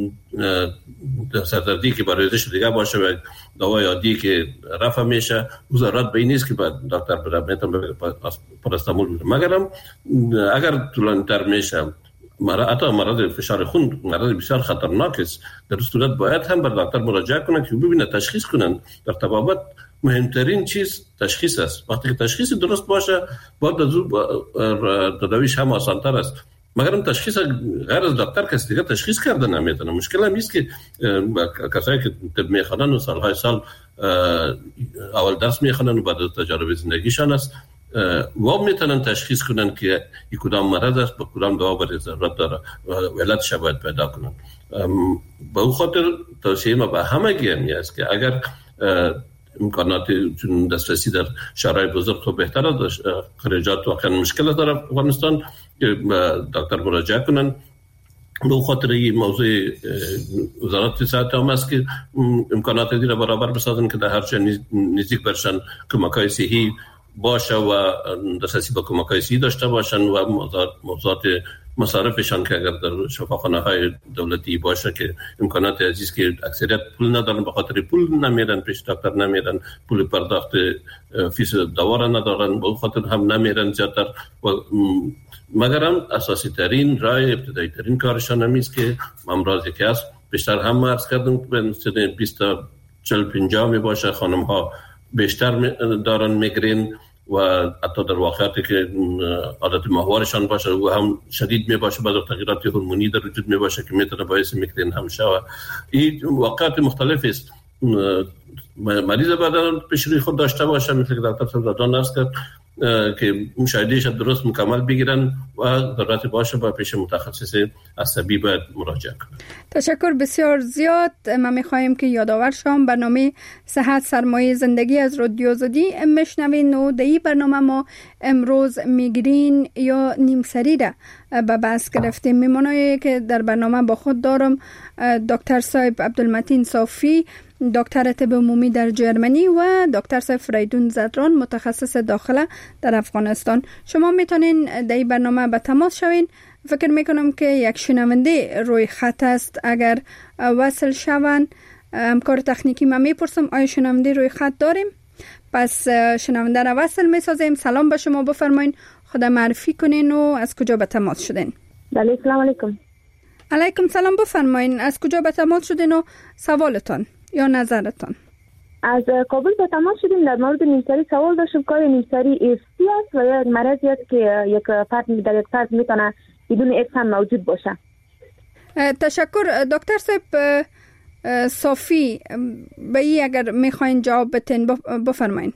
سردردی که برای ریزش دیگه باشه و دوای عادی که رفع میشه، ضرورت به این نیست که باید دکتر بره، میتونه پاراستامول بده. مگرم اگر طولانی‌تر میشه، حتی مرض فشار خون مرض بسیار خطرناک است، در صورت باید هم بر دکتر مراجعه کنن که ببینه تشخیص کنن. در طبابت مهمترین چیز تشخیص است. وقتی که تشخیص درست باشه باید از تداویش هم آسان‌تر است. مگرم تشخیص غیر از دکتر کسی دیگه تشخیص کرده نمیتونه. مشکل هم است که کسایی که طب میخوانن و سالهای سال اول درس میخوانن و بعد از تجارب زندگیشان است و میتونن تشخیص کنن که این کدام مرض است، با کدام دوا برای ضرورت داره و علتش باید پیدا کنن. به اون خاطر توصیه ما به همگی همی است که اگر امکانات دسترسی در شهرهای بزرگ تو بهتر است، خارجات واقعا مشکل داره افغانستان، که دکتر مراجعه کنن به خاطر این موضوع وزارت صحت هم است که امکانات دیگر برابر بسازن که در هر چه نزدیک برشن کمک‌های صحی باشه و دسترسی به کمک‌های صحی داشته باشن و موضوعات مصارفشان که اگر در شفاخانه‌های دولتی باشه که امکانات عزیز که اکثریت پول ندارن به خاطر پول نمیرن پیش دکتر نمیرن پول پرداخت فیس دوا ندارن به خاطر هم نمیرن زیادتر و مگر هم اساسی ترین راه ابتدایی ترین کارشان همیست که امراضی که است بیشتر هم عرض کردم به سن 20 تا 40-50 می باشه خانم ها بیشتر دارن میگرین و حتی در واقعیتی که عادت ماهوارشان باشه و هم شدید می باشه بعضی تغییرات هورمونی در وجود می باشه که میتونه باعث میگرین هم شود. این واقعیت مختلف است. مریض بدن پیش روی خود داشته باشه مثل که دکتر صدادان است که مشاهدهش درست مکمل بگیرن و ضرورت باشه با پیش متخصص عصبی باید مراجعه کنن.
تشکر بسیار زیاد. ما میخواهیم که یادآور شم برنامه صحت سرمایه زندگی از رادیو آزادی میشنوین و در این برنامه ما امروز میگرین یا نیمسری را به بحث گرفتیم. میمانایی که در برنامه با خود دارم دکتر صاحب عبدالمتین صافی دکتر طب عمومی در جرمنی و دکتر صاحب فریدون زدران متخصص داخله در افغانستان. شما میتونین در این برنامه به تماس شوین. فکر میکنم که یک شنونده روی خط است. اگر وصل شوند همکار تکنیکی ما میپرسم آیا شنونده روی خط داریم؟ پس شنونده را وصل میسازیم. سلام به شما بفرمایین، خدا معرفی کنین و از کجا به تماس شدین؟
بله سلام علیکم.
علیکم سلام، بفرمایین از کجا به تماس شدین و سوالتان یا نظرتان؟
از کابل به تماس شدیم. در مورد نیمسری سوال داشتم. کار نیمسری ارثی است و یا مرضی است که یک فرد در یک فرد میتونه بدون ارث هم موجود باشه؟
تشکر دکتر صاحب صافی، به این اگر میخواین جواب بتین بفرمایین.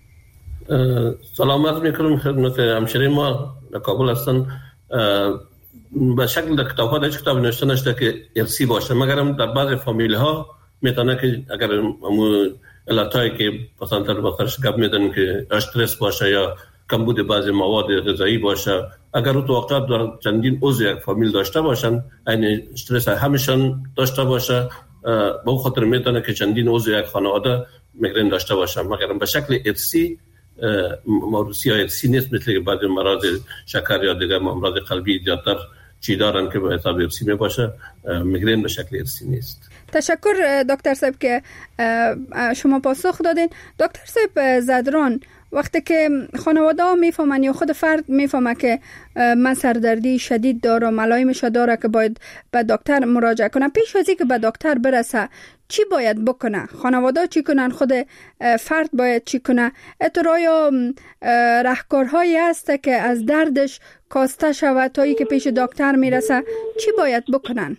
سلام عرض میکنم خدمت همشهری ما در کابل هستن. به شکل در کتاب ها کتاب نوشته نشده که ارثی باشه، مگر هم در بعض فامیل ها میتونه که اگر همون علتایی که پسندتر بخارش گپ میدن که استرس باشه یا کمبود بعضی مواد غذایی باشه، اگر رو توقع در چندین عضو یک فامیل داشته باشن این استرس همشان داشته باشه به خاطر میتونه که چندین عضو یک خانواده میگرین داشته باشه، مگر به شکل ارثی موروثی ارثی نیست مثل که بعضی امراض شکر یا دیگر امراض قلبی زیادتر چی دارن که به حساب ارثی می باشه. میگرین به شکل ارثی نیست.
تشکر دکتر صاحب که شما پاسخ دادین. دکتر صاحب زدران، وقتی که خانواده ها میفهمن یا خود فرد میفهمه که من سردردی شدید دارم، علائمش داره که باید به دکتر مراجعه کنه، پیش از اینکه به دکتر برسه چی باید بکنه؟ خانواده چی کنن؟ خود فرد باید چی کنه؟ اترایا راهکارهایی هست که از دردش کاسته شود تا اینکه پیش دکتر میرسه چی باید بکنن؟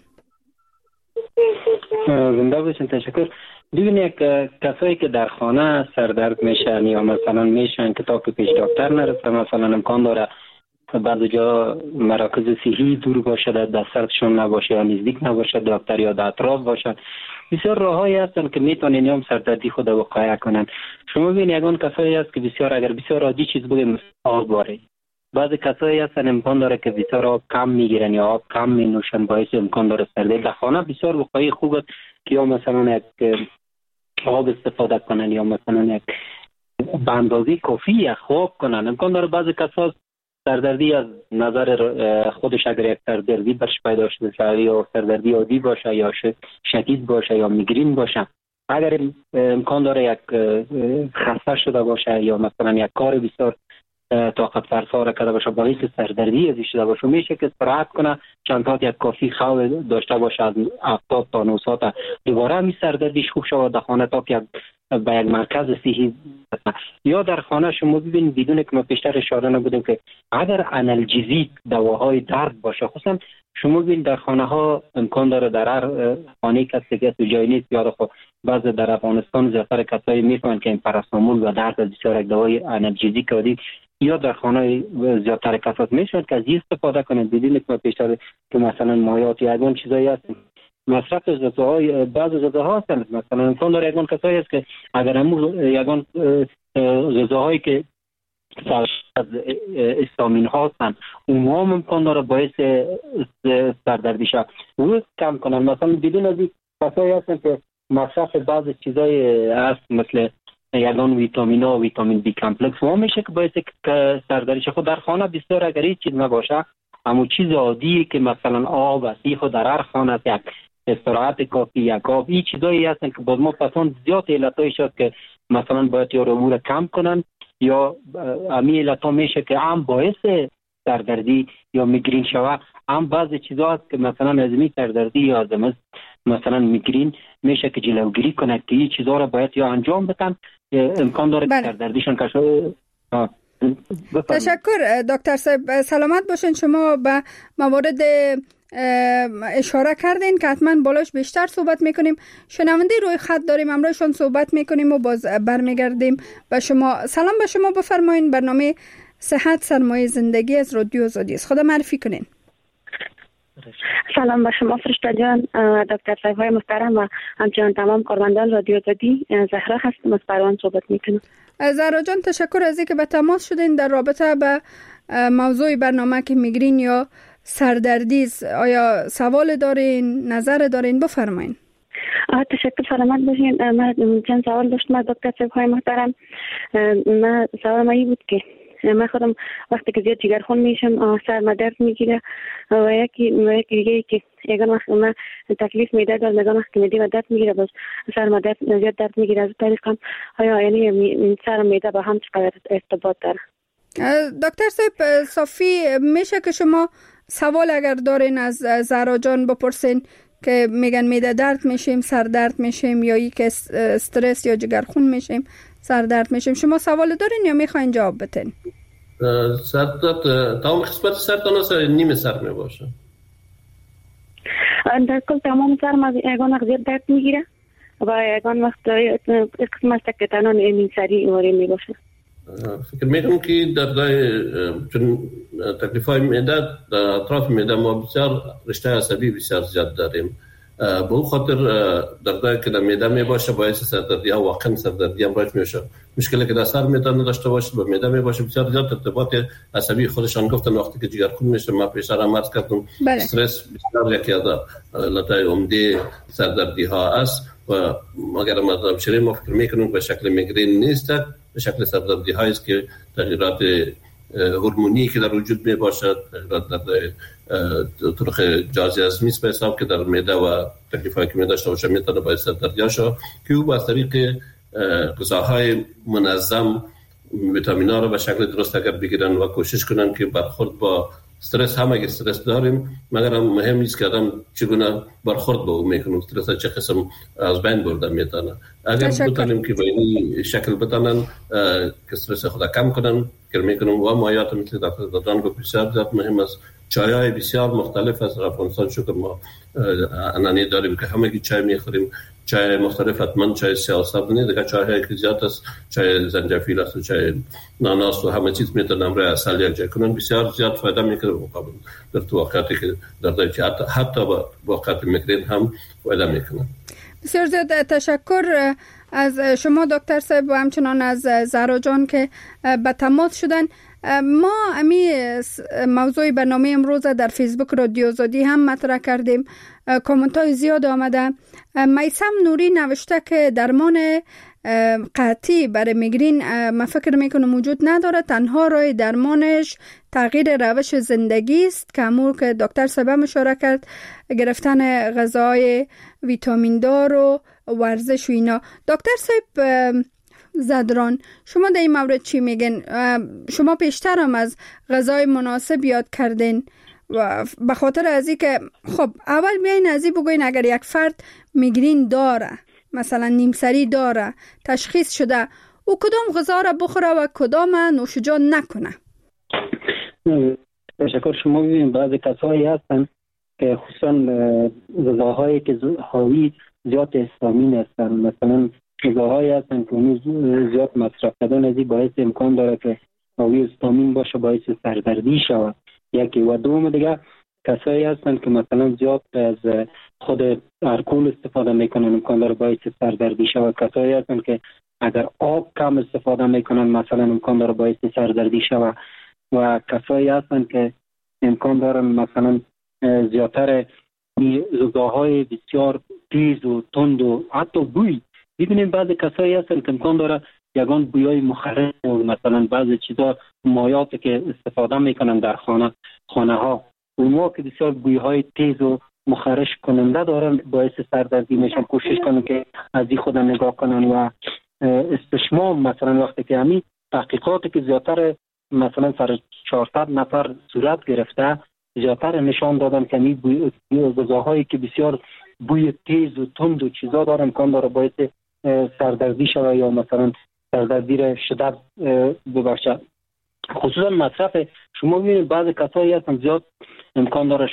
زنده باشین. تشکر. ببینید کسایی که در خانه سردرد میشن یا مثلا میشن که تا پیش دکتر نرسه، مثلا امکان داره بعضی جا مراکز صحی دور باشه، در دسترسشون نباشه یا نزدیک نباشه دکتر یا در اطراف باشن، بسیار راههایی هستن که میتونن هم سردردی خود وقایع کنن. شما ببینید یگان کسایی هست که بسیار اگر بسیار عادی چیز بوده مثل آب باره، بعضی کسایی هستن امکان داره که بسیار آب کم میگیرن یا آب کم می نوشن، باعث امکان داره سردی. در خانه بسیار وقایع خوب است که یا مثلا یک آب استفاده کنن یا مثلا یک به اندازه کافی یک خواب کنن. امکان داره بعضی کسا سردردی از نظر خودش اگر یک سردردی برش پیدا شده یا سردردی عادی باشه یا شدید باشه یا میگرین باشه، اگر امکان داره یک خسته شده باشه یا مثلا یک کار بسیار طاقت فرسا کرده باشه باعث سردردی ازش شده باشه، میشه که استراحت کنه، چند ساعت یک کافی خواب داشته باشه از 70 تا 90 ساعت، دوباره می سردردیش خوب شود در خانه تا که به یک مرکز صحی یا در خانه. شما ببینید بدون که ما پیشتر اشاره نبودیم که اگر آنالژزیک دواهای درد باشه، خصوصا شما ببینید در خانه ها امکان داره در هر خانه کسی که جای نیست یاد خود بعض در افغانستان زیادتر کسایی میفهمن که این پاراسیتامول و درد بسیار یک دوای آنالژزیک عادی یا در خانه زیادتر کسات میشن که از این استفاده کنند بدون که ما پیشتر که مثلا مایات یا اون چیزایی هست مصرف غذاهای بعض غذاها هستند. مثلا امکان داره یگان کسایی است که اگر همون یگان غذاهایی که از استامین هستن اونها هم امکان داره باعث سردردی شد و کم کنن. مثلا بدون از این کسایی هستن که مصرف بعض چیزای هست مثل یگان ویتامین ها و ویتامین بی کمپلکس و میشه که باعث سردردی شد. خود در خانه بسیار اگر هیچ چیز نباشه اما چیز عادی که مثلا آب هستی خود در هر خانه است، یک استراحت کافی، یک آب، این چیزایی هستن که باز ما پسان زیاد علتایی شد که مثلا باید یا رو کم کنن یا امی علتا میشه که هم باعث سردردی یا میگرین شود. هم بعضی چیزا هست که مثلا از می سردردی یا از مثلا میگرین میشه که جلوگیری کنه که این چیزا رو باید یا انجام بدن امکان داره که سردردیشون کشه.
تشکر دکتر صاحب، سلامت باشین. شما به موارد اشاره کردین که حتما بالاش بیشتر صحبت میکنیم. شنونده روی خط داریم، امروزشون صحبت میکنیم و باز برمیگردیم به شما. سلام به شما، بفرمایین. برنامه صحت سرمایه زندگی از رادیو آزادی است. خدا معرفی کنین.
سلام به شما فرشته جان، دکتر صاحب های محترم و همچنان تمام کارمندان رادیو آزادی. زهرا هستم از پروان صحبت میکنم.
زهرا جان تشکر از اینکه به تماس شدین در رابطه به موضوع برنامه که میگرین یا سردردی. آیا سوال دارین، نظر دارین؟ بفرمایین.
تشکر، سلامت باشین. من چند سوال داشتم از دکتر صاحب های محترم. سوال این بود که من خودم وقتی که زیاد جگرخون میشم سرم درد میگیره و یکی دیگه که یگان وقت من تکلیف میده دارم، یگان وقت که میده و درد میگیره باز سرم زیاد درد میگیره. از طریقم آیا یعنی سرم میده با هم چقدر ارتباط داره؟
دکتر صاحب صافی، میشه که شما سوال اگر دارین از زهرا جان بپرسین که میگن میده درد میشیم، سر درد میشیم یا یک استرس یا جگرخون میشیم، سر درد میشیم. شما سوال دارین یا میخواین جواب بدین؟
سر درد تمام قسمت سر نیمه سر میباشه.
در کل تمام سرم از یگان وقت زیاد درد میگیره و یگان وقت قسمت که تنان این سری واری میباشه.
فکر میکنم که چون تکلیف های معده در اطراف معده ما بسیار رشته عصبی بسیار زیاد داریم. به اون خاطر دردایی که در معده میباشه باعث سردردی ها واقعا سردردی هم باید میشه. مشکلی که در سر معده نداشته باشه به معده میباشه بسیار زیاد ارتباط عصبی خودشان گفتن. وقتی که جگرخون میشه ما پیشتر هم عرض کردم استرس بسیار یکی از علتهای عمده سردردی ها است و اگر ما در همشیره ما فکر میکنیم به شکل میگرین نیست، به شکل سردردی هایی است که تغییرات هورمونی که در وجود می باشد، تغییرات در طرق جهاز هضمی به حساب که در معده و تکلیفایی که می داشته باشه میتونه باعث سردردی شه که او با طریق غذاهای منظم ویتامین‌ها را به شکل درست اگر بگیرن و کوشش کنن که برخورد با استرس هم اگه استرس داریم مگر هم مهم نیست که آدم چگونه برخورد با او میکنه، استرس چه قسم از بین برده میتونه. اگر بتونیم که به این شکل بتونن که استرس خود کم کنن که میکنم و مایات مثل دکتر دادان گفت بسیار زیاد مهم است. چای‌های بسیار مختلف از افغانستان شکر ما انانی داریم که همه چای میخوریم، چای مختلف، حتما چای سیاه سبزی دیگه، چای که زیاد است، چای زنجفیل است و چای ناناست و همه چیز میتونن همراه عسل یک جای کنن بسیار زیاد فایده میکنه مقابل در تو وقتی که دردی که حتی با وقت میگرین هم فایده میکنه.
بسیار زیاد تشکر از شما دکتر صاحب و همچنان از زهرا جان که به تماس شدن. ما امی موضوع برنامه امروز در فیسبوک رادیو آزادی هم مطرح کردیم، کامنت های زیاد آمده. میثم نوری نوشته که درمان قطعی برای میگرین من فکر میکنم وجود نداره، تنها راه درمانش تغییر روش زندگی است که امور که دکتر صاحب اشاره کرد، گرفتن غذای ویتامین دار و ورزش و اینا. دکتر صاحب زدران، شما در این مورد چی میگن؟ شما پیشتر هم از غذای مناسب یاد کردین و به خاطر از این که خب اول بیاین از این بگوین اگر یک فرد میگرین داره، مثلا نیمسری داره، تشخیص شده، او کدام غذا را بخوره و کدام نوشجان نکنه؟
تشکر. شما ببینید بعضی کسایی هستن که خصوصا غذاهایی که حاوی زیاد هستامین هستن، مثلا غذاهایی هستن که زیاد مصرف کردن از این باعث امکان داره که حاوی هستامین باشه، باعث سردردی شود. یکی و دوم دیگه کسایی هستن که مثلا زیاد از خود الکل استفاده میکنن، امکان داره باعث سردردی شود. کسایی هستن که اگر آب کم استفاده میکنن مثلا امکان داره باعث سردردی شود و کسایی هستن که امکان دارن مثلا زیادتر غذاهای بسیار تیز و تند و حتی بوی. ببینیم بعضی کسایی هستن که امکان داره یگان بویای مخرب و مثلا بعضی چیزا مایاتی که استفاده میکنن در خانه ها اونها که بسیار بویهای تیز و مخرش کننده دارن باعث سردردی میشن. کوشش کنن که از این خود نگاه کنن و استشمام مثلا وقتی که همین تحقیقاتی که زیادتر مثلا سر 400 نفر صورت گرفته زیادتر نشان دادن که این غذاهایی که بسیار بوی تیز و تند و چیزا دارن امکان داره باعث سردردی شود یا مثلا سردردی را شدت ببخشه. خصوصا مصرف شما ببینید بعضی کسایی هستن زیاد امکان داره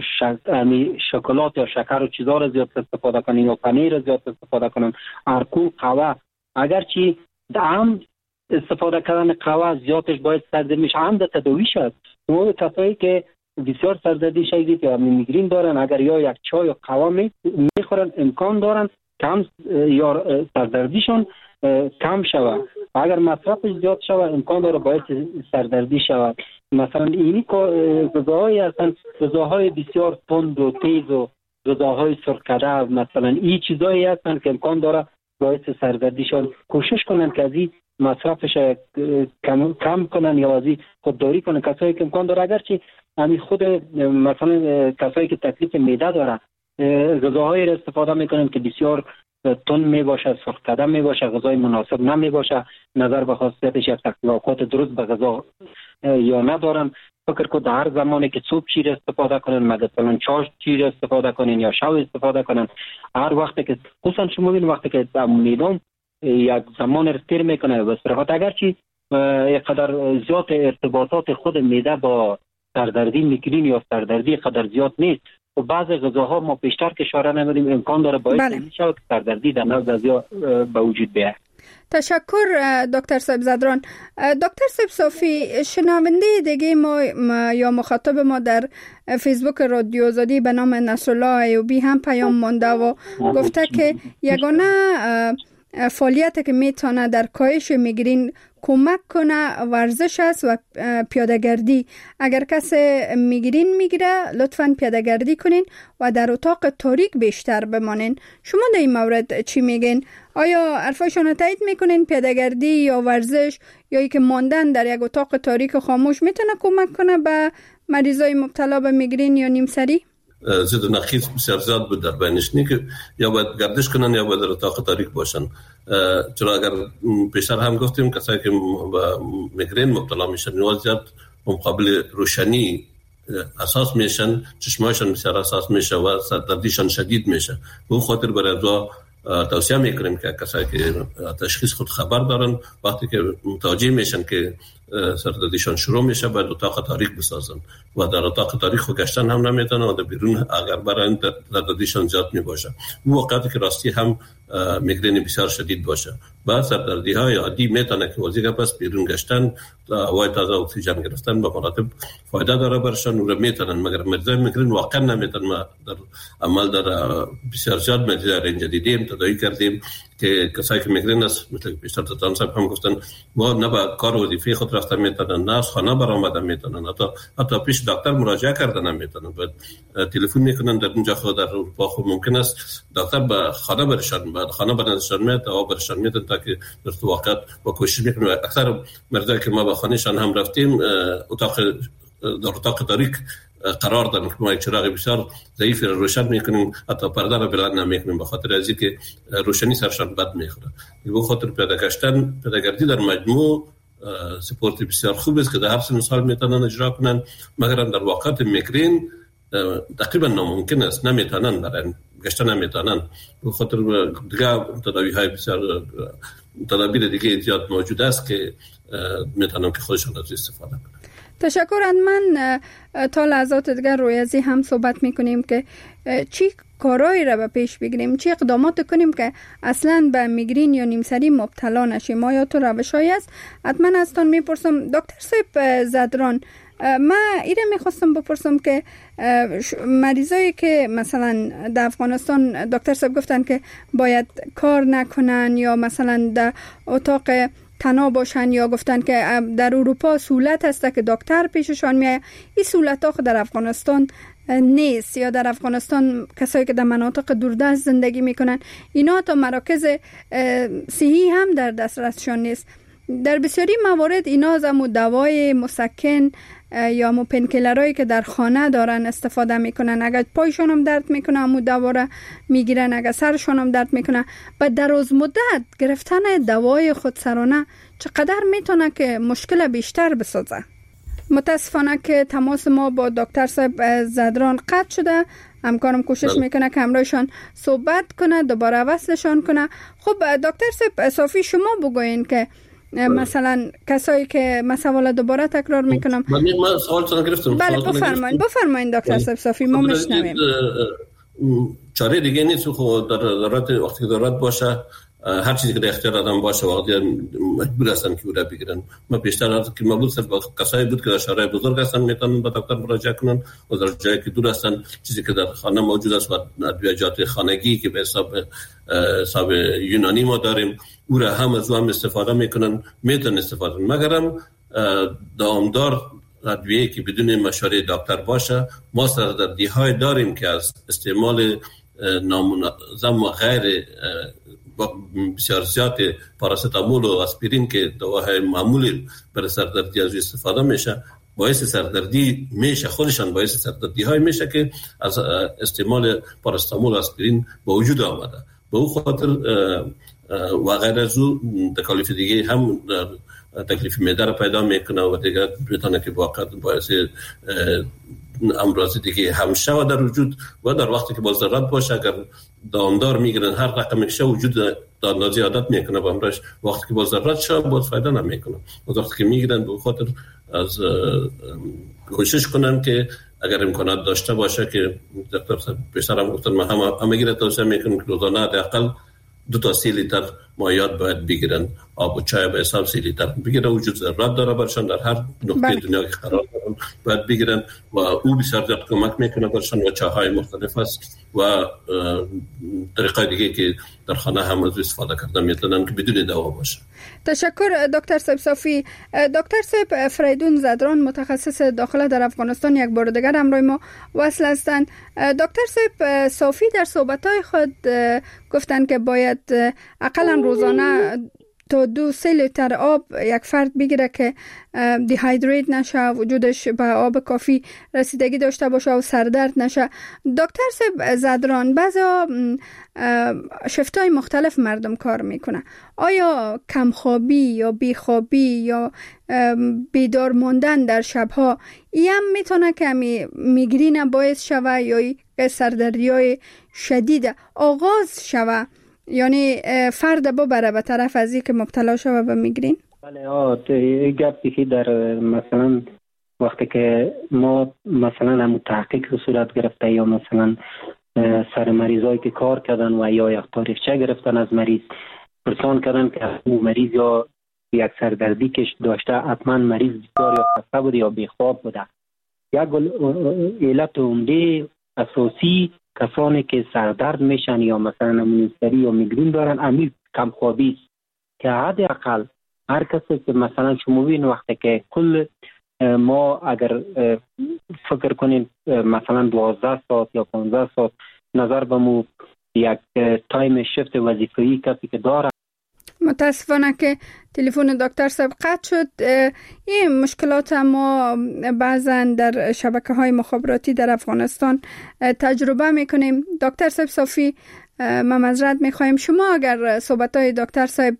شکلات یا شکر و چیزا را زیاد استفاده کنن یا پنیر را زیاد استفاده کنن، الکل، قهوه. اگرچه عام استفاده کردن قهوه زیادش باید سردرد میشه، عام در تداوی شد. اون کسایی که بسیار سردردی شدید یا میگرین دارن اگر یا یک چای یا قهوه میخورن امکان دارن کم یا سردردیشون کم شود. اگر مصرفش زیاد شود امکان داره باعث سردردی شود. مثلا اینی غذاهایی هستن غذاهای بسیار تند و تیز و غذاهای سرکده مثلا این چیزایی هستن که امکان داره باعث سردردی شود. کوشش کنن که از این مصرفش کم کنن یا از این خودداری کنن. کسایی که امکان داره اگرچه همین خود مثلا کسایی که تکلیف معده داره غذاهایی را استفاده میکنن که بسیار تند می باشه، سرخ می باشه، غذای مناسب نمی باشه، نظر به خاصیتش از تخلیقات درست به غذا یا ندارن. فکر کنید هر زمانی که صبح چیز استفاده کنن، مثلا چای چیز استفاده کنن یا شب استفاده کنن، هر وقتی که خصوصا شما ببینید وقتی که میدان یک زمان رسیر میکنه به استراحت اگرچه یک قدر زیاد ارتباطات خود معده با سردردی میگرین یا سردردی قدر زیاد نیست و بعضی غذاها ما بیشتر که اشاره نمیدیم امکان داره باعث میشه که سردردی در نزد زیاد به وجود بیاد.
تشکر دکتر صاحب زدران. دکتر صاحب صافی، شنونده دیگه ما یا مخاطب ما در فیسبوک رادیو آزادی به نام نصرالله ایوبی هم پیام مانده و گفته که یگانه فعالیتی که میتونه در کاهش میگرین کمک کنه ورزش است و پیاده‌گردی. اگر کسی میگرین میگیره لطفاً پیاده‌گردی کنین و در اتاق تاریک بیشتر بمانین. شما در این مورد چی میگین؟ آیا حرفایشون تایید میکنین پیاده‌گردی یا ورزش یا اینکه ماندن در یک اتاق تاریک خاموش میتونه کمک کنه به مریضای مبتلا به میگرین یا نیمسری؟
زد نقیض بسیار زیاد بود در بینش نی که یا باید گردش کنن یا باید در اتاق تاریک باشن. چرا اگر پیشتر هم گفتیم کسایی که با میگرین مبتلا میشن نیاز زیاد مقابل روشنی اساس میشن، چشمایشان بسیار اساس میشه و سردردیشان شدید میشه. به خاطر برای توصیه میکنیم که کسایی که تشخیص خود خبر دارن وقتی که متوجه میشن که سردردیشان شروع میشه باید اتاق تاریک بسازن و در اتاق تاریک خود گشتن هم نمیتونن و در بیرون اگر برای سردردیشان زیاد میباشه اون وقتی که راستی هم میگرین بسیار شدید باشه بعد سردردی های عادی میتونه که وزیگه پس بیرون گشتن هوای تازه اکسیژن گرفتن به مراتب فایده داره برشان و میتونن مگر مریضای میگرین واقعا نمیتونن. ما در عمل در بسیار زیاد مریضای اینجا دیدیم تداوی کردیم که کسایی که میگرین است مثل بیشتر تاتان صاحب هم گفتن ما نه با کار وظیفه خود رفتن میتونن نه از خانه برآمدن میتونن حتی پیش دکتر مراجعه کردن نمیتونن بعد تلفن میکنن در اونجا خود در اروپا خود ممکن است دکتر به خانه برشان بعد خانه برنشان میاد و برشان میاد تا که در تو وقت با کوشش میکنن. اکثر مریضایی که ما به خانهشان هم رفتیم در اتاق تاریک قرار دادن که ما یک چراغ بسیار ضعیفی رو روشن میکنیم حتی پرده رو بلند نمیکنیم به خاطر از اینکه روشنی سرشان بد میخوره. به خاطر پیاده‌گردی در مجموع سپورت بسیار خوب است که در هر سن سال میتونن اجرا کنن مگر در وقت میگرین تقریبا ناممکن است نمیتونن برن گشتن نمیتونن. به خاطر دیگه تداوی های بسیار تدابیر دیگه زیاد موجود است که میتونن که خودشون از استفاده کنن.
تشکر. من تا لحظات دیگر روی ازی هم صحبت میکنیم که چی کارایی را به پیش بگیریم، چی اقدامات کنیم که اصلا به میگرین یا نیمسری مبتلا نشیم. آیا تو روشایی است؟ حتما ازتان میپرسم. دکتر صاحب زدران، من ایره میخواستم بپرسم که مریضایی که مثلا در افغانستان دکتر صاحب گفتن که باید کار نکنن یا مثلا در اتاق تنها باشن یا گفتن که در اروپا سهولت هست که دکتر پیششان میاد، این سهولت ها در افغانستان نیست یا در افغانستان کسایی که در مناطق دوردست زندگی میکنن اینا تا مراکز صحی هم در دسترسشان نیست. در بسیاری موارد اینا از دوای مسکن یا مو پنکیلرایی که در خانه دارن استفاده میکنن. اگر پایشون هم درد میکنه همو دوا را میگیرن، اگر سرشون هم درد میکنه. با دراز مدت گرفتن دوای خودسرانه چقدر میتونه که مشکل بیشتر بسازه. متاسفانه که تماس ما با دکتر صاحب زدران قطع شده. همکارم کوشش میکنه که همراهشان صحبت کنه، دوباره وصلشان کنه. خب دکتر صاحب صافی شما بگوین که مثلا کسایی که مسئله دوباره تکرار میکنم.
من سوالتون گرفتم.
بله بفرمایید دکتر صاحب صافی، ما میشنویم.
چاره دیگه نیست. خب ضرورت وقتی ضرورت باشه هر چیزی که در اختیار آدم باشه وقتی مجبور هستن که اون بگیرن. ما بیشتر از که مبلغ صرف کسایی بود که در شهرهای بزرگ هستن میتونن به دکتر مراجعه کنن و در جایی که دور هستن چیزی که در خانه موجود است و ادویه‌جات خانگی که به حساب یونانی ما داریم او را هم از هم استفاده میکنن، میتونن استفاده کنن. مگرم دامدار ادویه‌ای که بدون مشوره دکتر باشه ما سردردی‌های داریم که از استعمال نامنظم و غیر بسیار زیاد پاراستامول و آسپرین که دواهای معمولی برای سردردی از استفاده میشه باعث سردردی میشه، خودشان باعث سردردی های میشه که از استعمال پاراستامول و آسپرین با وجود آمده. به او خاطر و غیر از او تکالیف دیگه هم تکلیف معده را پیدا میکنه و دیگه بتونه که واقعا باعث امراض دیگه هم شود در وجود و در وقتی که با ضرورت باشه اگر دامدار میگیرن هر رقم که وجود در اندازه عادت میکنه با امراض، وقتی که با ضرورت شد باز فایده نمیکنه. وقتی که میگیرن به خاطر از کوشش کنن که اگر امکانات داشته باشه که دکتر صاحب بیشتر هم گفتن ما همه گیره توصیه میکنم که روزانه حداقل 2 تا 3 لیتر مایعات باید بگیرن. آب و چای به حساب 3 لیتر بگیرن. وجود ضرورت داره برشان در هر نقطه دنیا که قرار دارن باید بگیرن و او بسیار زیاد کمک میکنه برشان و چاهای مختلف است و طریقه دیگه که در خانه هم از استفاده کردن میتونن که بدون دوا باشه.
تشکر دکتر صاحب صافی. دکتر صاحب فریدون زدران متخصص داخله در افغانستان یک بار دیگر همراه ما وصل هستند. دکتر صاحب صافی در صحبت‌های خود گفتن که باید اقلا روزانه تا 2-3 لیتر آب یک فرد بگیره که دیهایدریت نشه، وجودش به آب کافی رسیدگی داشته باشه و سردرد نشه. دکتر صاحب زدران بعضا شفتای مختلف مردم کار میکنه. آیا کمخوابی یا بیخوابی یا بیدار ماندن در شبها این هم میتونه که میگرین باعث شوه یا سردردی‌های شدید آغاز شوه، یعنی فرد ببره به طرف از این که مبتلا شوه به میگرین؟
بله گپی که در مثلا وقتی که ما مثلا هم تحقیق صورت گرفته یا مثلا سر مریضایی که کار کردن و یا یک تاریخچه گرفتن از مریض پرسان کردن که او مریض یا یک سردردی که داشته حتما مریض بسیار یا خسته بوده یا بیخواب بوده. یک علت عمده اساسی کسانی که سردرد میشن یا مثلا منیستری یا میگرین دارن امیل کمخوابی است که حداقل هر کسی که مثلا شما ببین وقتی که کل ما اگر فکر کنیم مثلا 12 ساعت یا 15 ساعت نظر به مو یک تایم شفت وظیفه‌ای کسی که داره.
متاسفانه که تلفن دکتر صاحب قطع شد. این مشکلات ما بعضا در شبکه‌های مخابراتی در افغانستان تجربه میکنیم. دکتر صاحب صافی ما معذرت میخوایم شما اگر صحبت‌های دکتر صاحب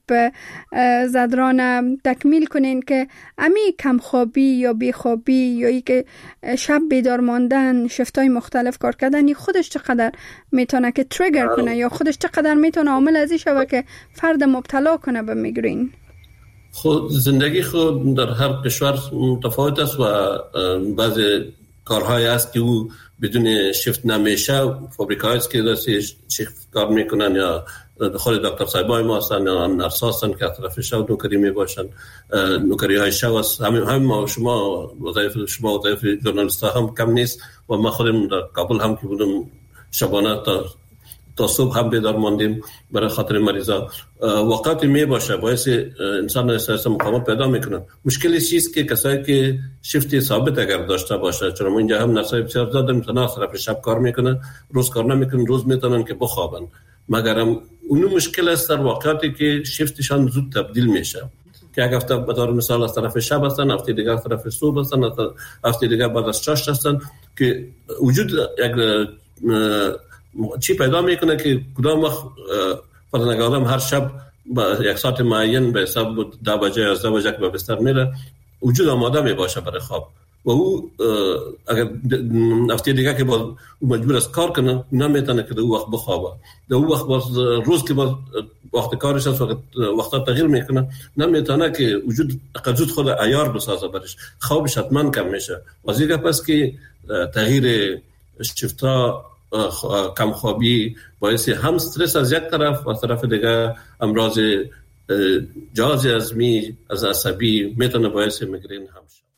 زدران تکمیل کنین که امی کمخوابی یا بیخوابی یا ای که شب بیدار ماندن، شفتای مختلف کار کردن خودش چقدر میتونه که تریگر کنه یا خودش چقدر میتونه عامل ازی شوه که فرد مبتلا کنه به میگرین؟
خود زندگی خود در هر کشور متفاوت است و بعضی کارهای است که او بدون شفت نمیشه. فابریکایی است که دستی شفت کار میکنن یا خود دکتر صاحبای ما هستن یا نرس هستن که طرف شب نوکری میباشن، نوکری های شب است. هم شما وظایف ژورنالیست هم کم نیست و ما خودم در کابل هم که بودم شبانه تا صبح هم بیدار ماندیم برای خاطر مریضا. وقتی می باشه باعث انسان احساس مقاومت پیدا میکنه. مشکلی چیست که کسایی که شفت ثابت اگر داشته باشه، چون ما اینجا هم نرسای بسیار زیاد داریم تا طرف شب کار میکنه، روز کار نمیکنن، روز میتونن که بخوابن، مگرم اون مشکل است در واقعیتی که شفتشان زود تبدیل میشه که یک هفته به طور مثال از طرف شب هستن، هفته دیگر از طرف صبح هستن، هفته دیگر بعد از چاشت هستن، که وجود یک چی پیدا میکنه که کدام وقت فرض آدم هر شب با یک ساعت معین به حساب 10 بجه یا 11 بجه که به بستر میره، وجود آماده میباشه برای خواب و او اگر هفته دیگه که باز مجبور است کار کنه نمیتونه که در او وقت بخوابه. در او وقت باز روز که باز وقت کارش است وقتا تغییر میکنه، نمیتونه که وجود قدرت خود عیار بسازه برش، خوابش حتما کم میشه. واسه پس که تغییر شفتا کم خوابی باعث هم استرس از یک طرف و از طرف دیگه امراض جهاز هضمی از عصبی میتونه باعث میگرین هم شد.